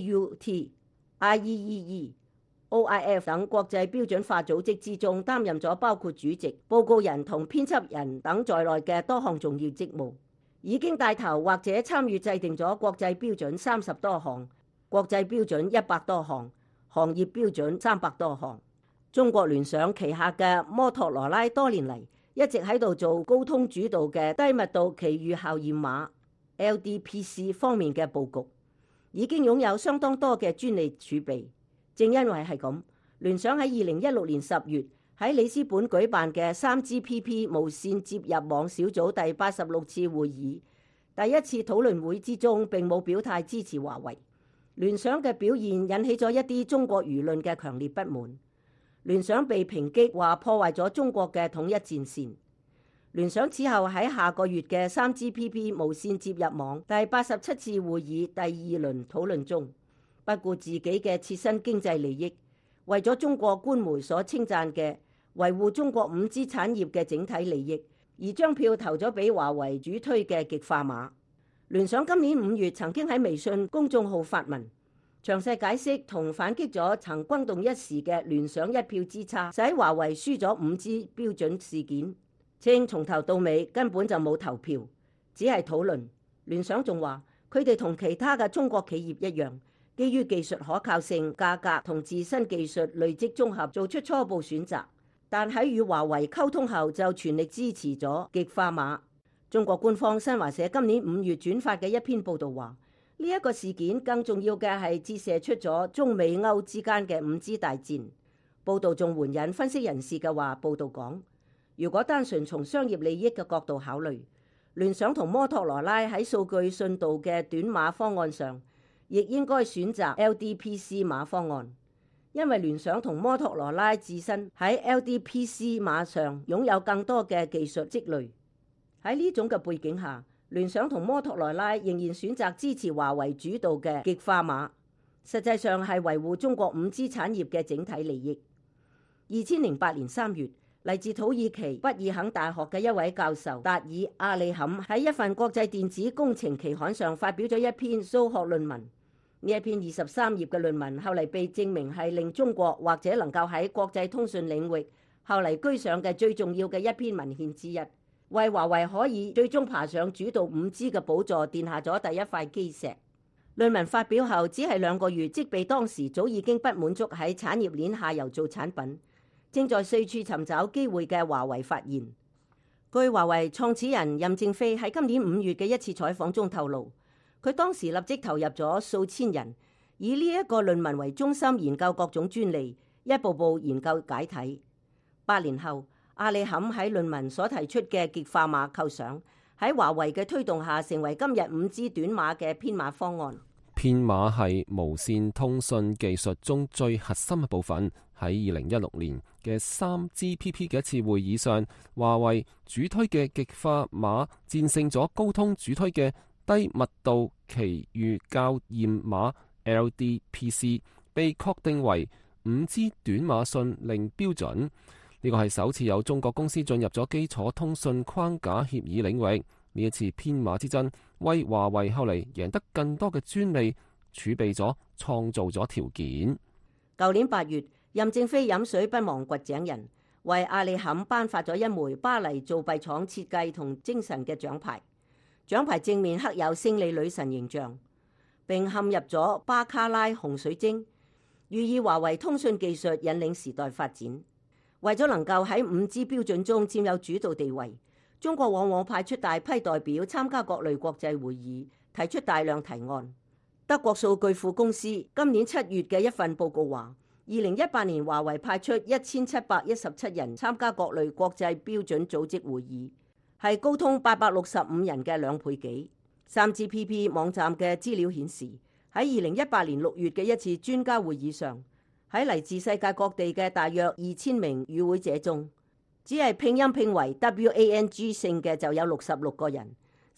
ITU-T、IEEE、OIF 等國際標準化組織之中擔任咗包括主席、報告人同編輯人等在內嘅多項重要職務，已經帶頭或者參與制定咗國際標準30多項、國際標準100多項、行業標準300多項。中國聯想旗下嘅摩托羅拉多年嚟一直喺度做高通主導嘅低密度奇遇校驗碼 LDPC 方面嘅佈局，已經擁有相當多嘅專利儲備。正因為係咁，聯想喺2016年10月喺里斯本舉辦嘅 3GPP 無線接入網小組第86次會議第一次討論會之中，並冇表態支持華為。聯想嘅表現引起咗一啲中國輿論嘅強烈不滿。聯想被抨擊話破壞咗中國嘅統一戰線。聯想此後喺下個月嘅 3GPP 無線接入網第87次會議第2輪討論中，不顧自己嘅切身經濟利益，為咗中國官媒所稱讚嘅維護中國5G產業嘅整體利益，而將票投咗俾華為主推嘅極化碼。聯想今年5月曾經喺微信公眾號發文，詳細解釋同反擊咗曾轟動一時嘅聯想一票之差使華為輸咗5G標準事件，稱從頭到尾根本就冇投票，只係討論。聯想仲話佢哋同其他嘅中國企業一樣，基於技術可靠性、價格同自身技術累積綜合做出初步選擇，但喺與華為溝通後就全力支持咗極化碼。中國官方新華社今年5月轉發嘅一篇報導話，呢一個事件更重要嘅係折射出咗中美歐之間嘅5G大戰。報導仲援引分析人士嘅話，報導講，如果單純從商業利益嘅角度考慮，聯想同摩托羅拉喺數據信度嘅短碼方案上，亦應該選擇 LDPC 碼方案，因為聯想同摩托羅拉自身喺 LDPC 碼上擁有更多嘅技術積累。喺呢種嘅背景下，聯想同摩托羅拉仍然選擇支持華為主導嘅極化碼，實際上係維護中國5G產業嘅整體利益。2008年3月，嚟自土耳其畢爾肯大學嘅一位教授達爾阿里坎喺一份國際電子工程期刊上發表咗一篇數學論文。呢一篇23頁嘅論文後嚟被證明係令中國或者能夠喺國際通訊領域後嚟居上嘅最重要嘅一篇文獻之一，為華為可以最終爬上主導5G嘅寶座奠下咗第一塊基石。論文發表後只係2個月，即被當時早已經不滿足喺產業鏈下游做產品，正在四處尋找機會嘅華為發現。據華為創始人任正非喺今年5月嘅一次採訪中透露，佢當時立即投入咗數千人，以呢一個論文為中心研究各種專利，一步步研究解體。8年後，阿里坎喺論文所提出嘅極化碼構想，喺華為嘅推動下，成為今日5G 短碼嘅編碼方案。 編碼係無線通訊技術中最核心嘅部分。喺2016年嘅 3GPP 嘅一次會議上，華為主推嘅極化碼戰勝咗高通主推嘅低密度奇遇校驗碼 LDPC， 被確定為 5G 短碼信令標準。呢個係首次有中國公司進入咗基礎通訊框架協議領域。呢一次編碼之爭，為華為後嚟贏得更多嘅專利儲備咗，創造咗條件。 舊年8月，任正非飲水不忘掘井人，為阿里坎頒發咗一枚巴黎造幣廠設計同精神嘅獎牌。獎牌正面刻有勝利女神形象，並嵌入咗巴卡拉紅水晶，寓意華為通訊技術引領時代發展。為咗能夠喺5G 標準中佔有主導地位， 中國往往派出大批代表參加各類國際會議，提出大量提案。德國數據庫公司今年7月嘅一份報告話，2018年華為派出1717人參加各類國際標準組織會議，係高通865人嘅2倍幾。3GPP 網站嘅資料顯示，喺2018年6月嘅一次專家會議上，喺嚟自世界各地嘅大約2000名與會者中，只係拼音拼為 WANG 姓嘅就有66個人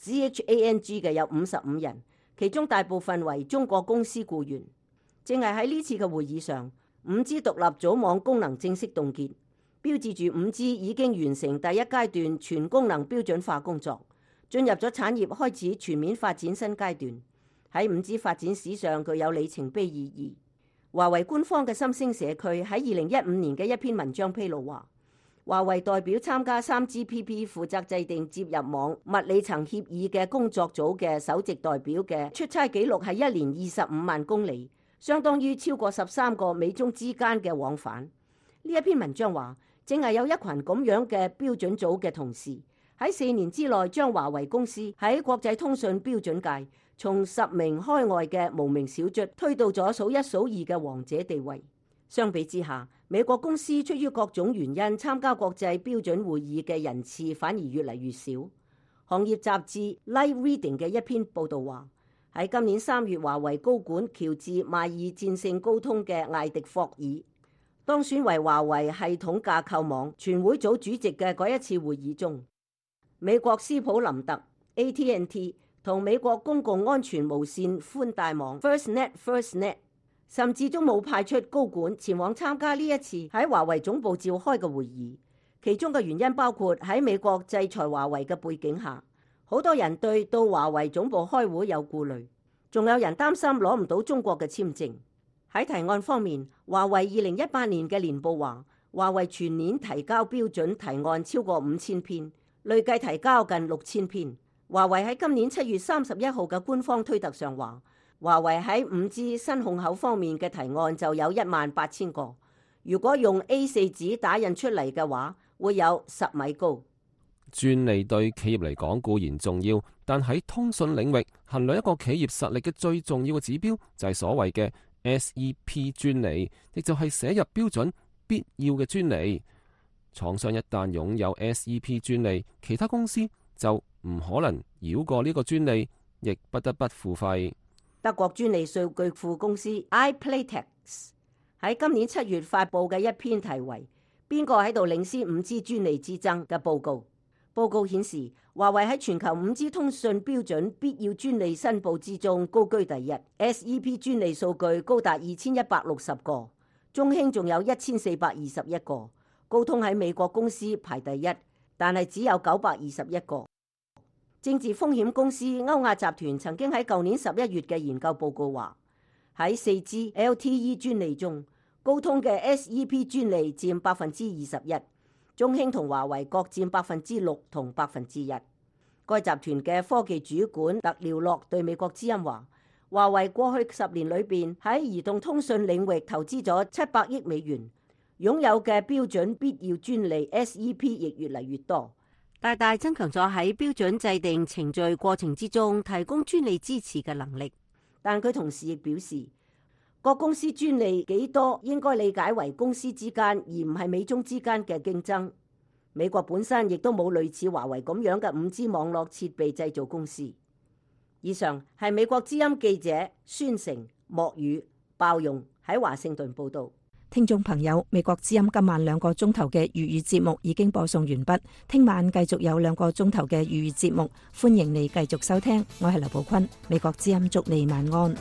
，CHANG 嘅有55人，其中大部分為中國公司僱員。正係喺呢次嘅會議上，5G 獨立組網功能正式凍結，標誌住 5G 已經完成第一階段全功能標準化工作，進入咗產業開始全面發展新階段，喺 5G 發展史上具有里程碑意義。華為官方嘅心聲社區喺2015年嘅一篇文章披露話，華為代表參加 3GPP 負責制定接入網物理層協議嘅工作組嘅首席代表嘅出差記錄係1年25萬公里，相當於超過13個美中之間嘅往返。呢一篇文章話，正係有一群咁樣嘅標準組嘅同事喺4年之內將華為公司喺國際通訊標準界從10名開外嘅無名小卒推到咗數一數二嘅王者地位。相比之下，美國公司出於各種原因參加國際標準會議嘅人次反而越嚟越少。行業雜誌 Light Reading 嘅一篇報導話，喺今年3月，華為高管喬治邁爾戰勝高通嘅艾迪霍爾，當選為華為系統架構網全會組主席嘅嗰一次會議中，美國斯普林特 AT&T 同美國公共安全無線寬帶網 FirstNet 甚至都冇派出高管前往參加呢一次喺華為總部召開嘅會議。其中嘅原因包括喺美國制裁華為嘅背景下，好多人對到華為總部開會有顧慮，仲有人擔心攞唔到中國嘅簽證。喺提案方面，華為2018年嘅年報話，華為全年提交標準提案超過5000篇，累計提交近6000篇。華為喺今年7月31號嘅官方推特上話，華為喺 5G 新控口方面嘅提案就有18000個，如果用 A4 紙打印出嚟嘅話，會有10米高。 專利對企業嚟講固然重要，但喺通訊領域衡量一個企業實力嘅最重要嘅指標就係所謂嘅 SEP 專利，亦就係寫入標準必要嘅專利。廠商一旦擁有 SEP 專利，其他公司就唔可能繞過呢個專利，亦不得不付費。 德國專利數據庫公司 iPlayTex 喺今年7月發布嘅一篇題為《邊個喺度領先 5G 專利之爭》嘅報告。報告顯示，華為喺全球 5G 通訊標準必要專利申報之中高居第一 ，SEP 專利數據高達2160個，中興仲有1421個，高通喺美國公司排第一，但係只有921個。政治風險公司歐亞集團曾經喺舊年11月嘅研究報告話，喺 4G LTE 專利中，高通嘅 SEP 專利佔21%，中興同華為各佔6%同1%。該集團嘅科技主管特廖洛對美國之音話，華為過去10年裏邊喺移動通訊領域投資咗700億美元，擁有嘅標準必要專利 SEP 亦越嚟越多，大大增強咗喺標準制定程序過程之中提供專利支持嘅能力。但佢同時亦表示，各公司專利幾多應該理解為公司之間，而唔係美中之間嘅競爭。美國本身亦都冇類似華為咁樣嘅 5G 網絡設備製造公司。以上係美國之音記者孫成、莫宇、鮑用喺華盛頓報道。 聽眾朋友，美國之音今晚2個鐘頭嘅粵語節目已經播送完畢，聽晚繼續有2個鐘頭嘅粵語節目，歡迎你繼續收聽。我係劉寶坤，美國之音祝你晚安。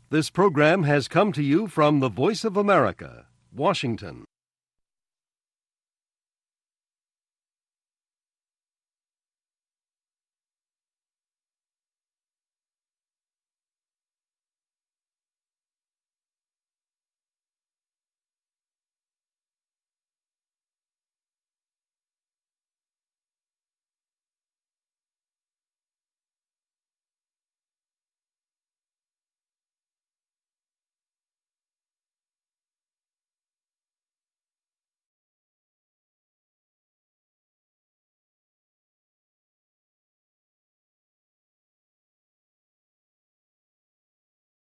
This program has come to you from the Voice of America, Washington.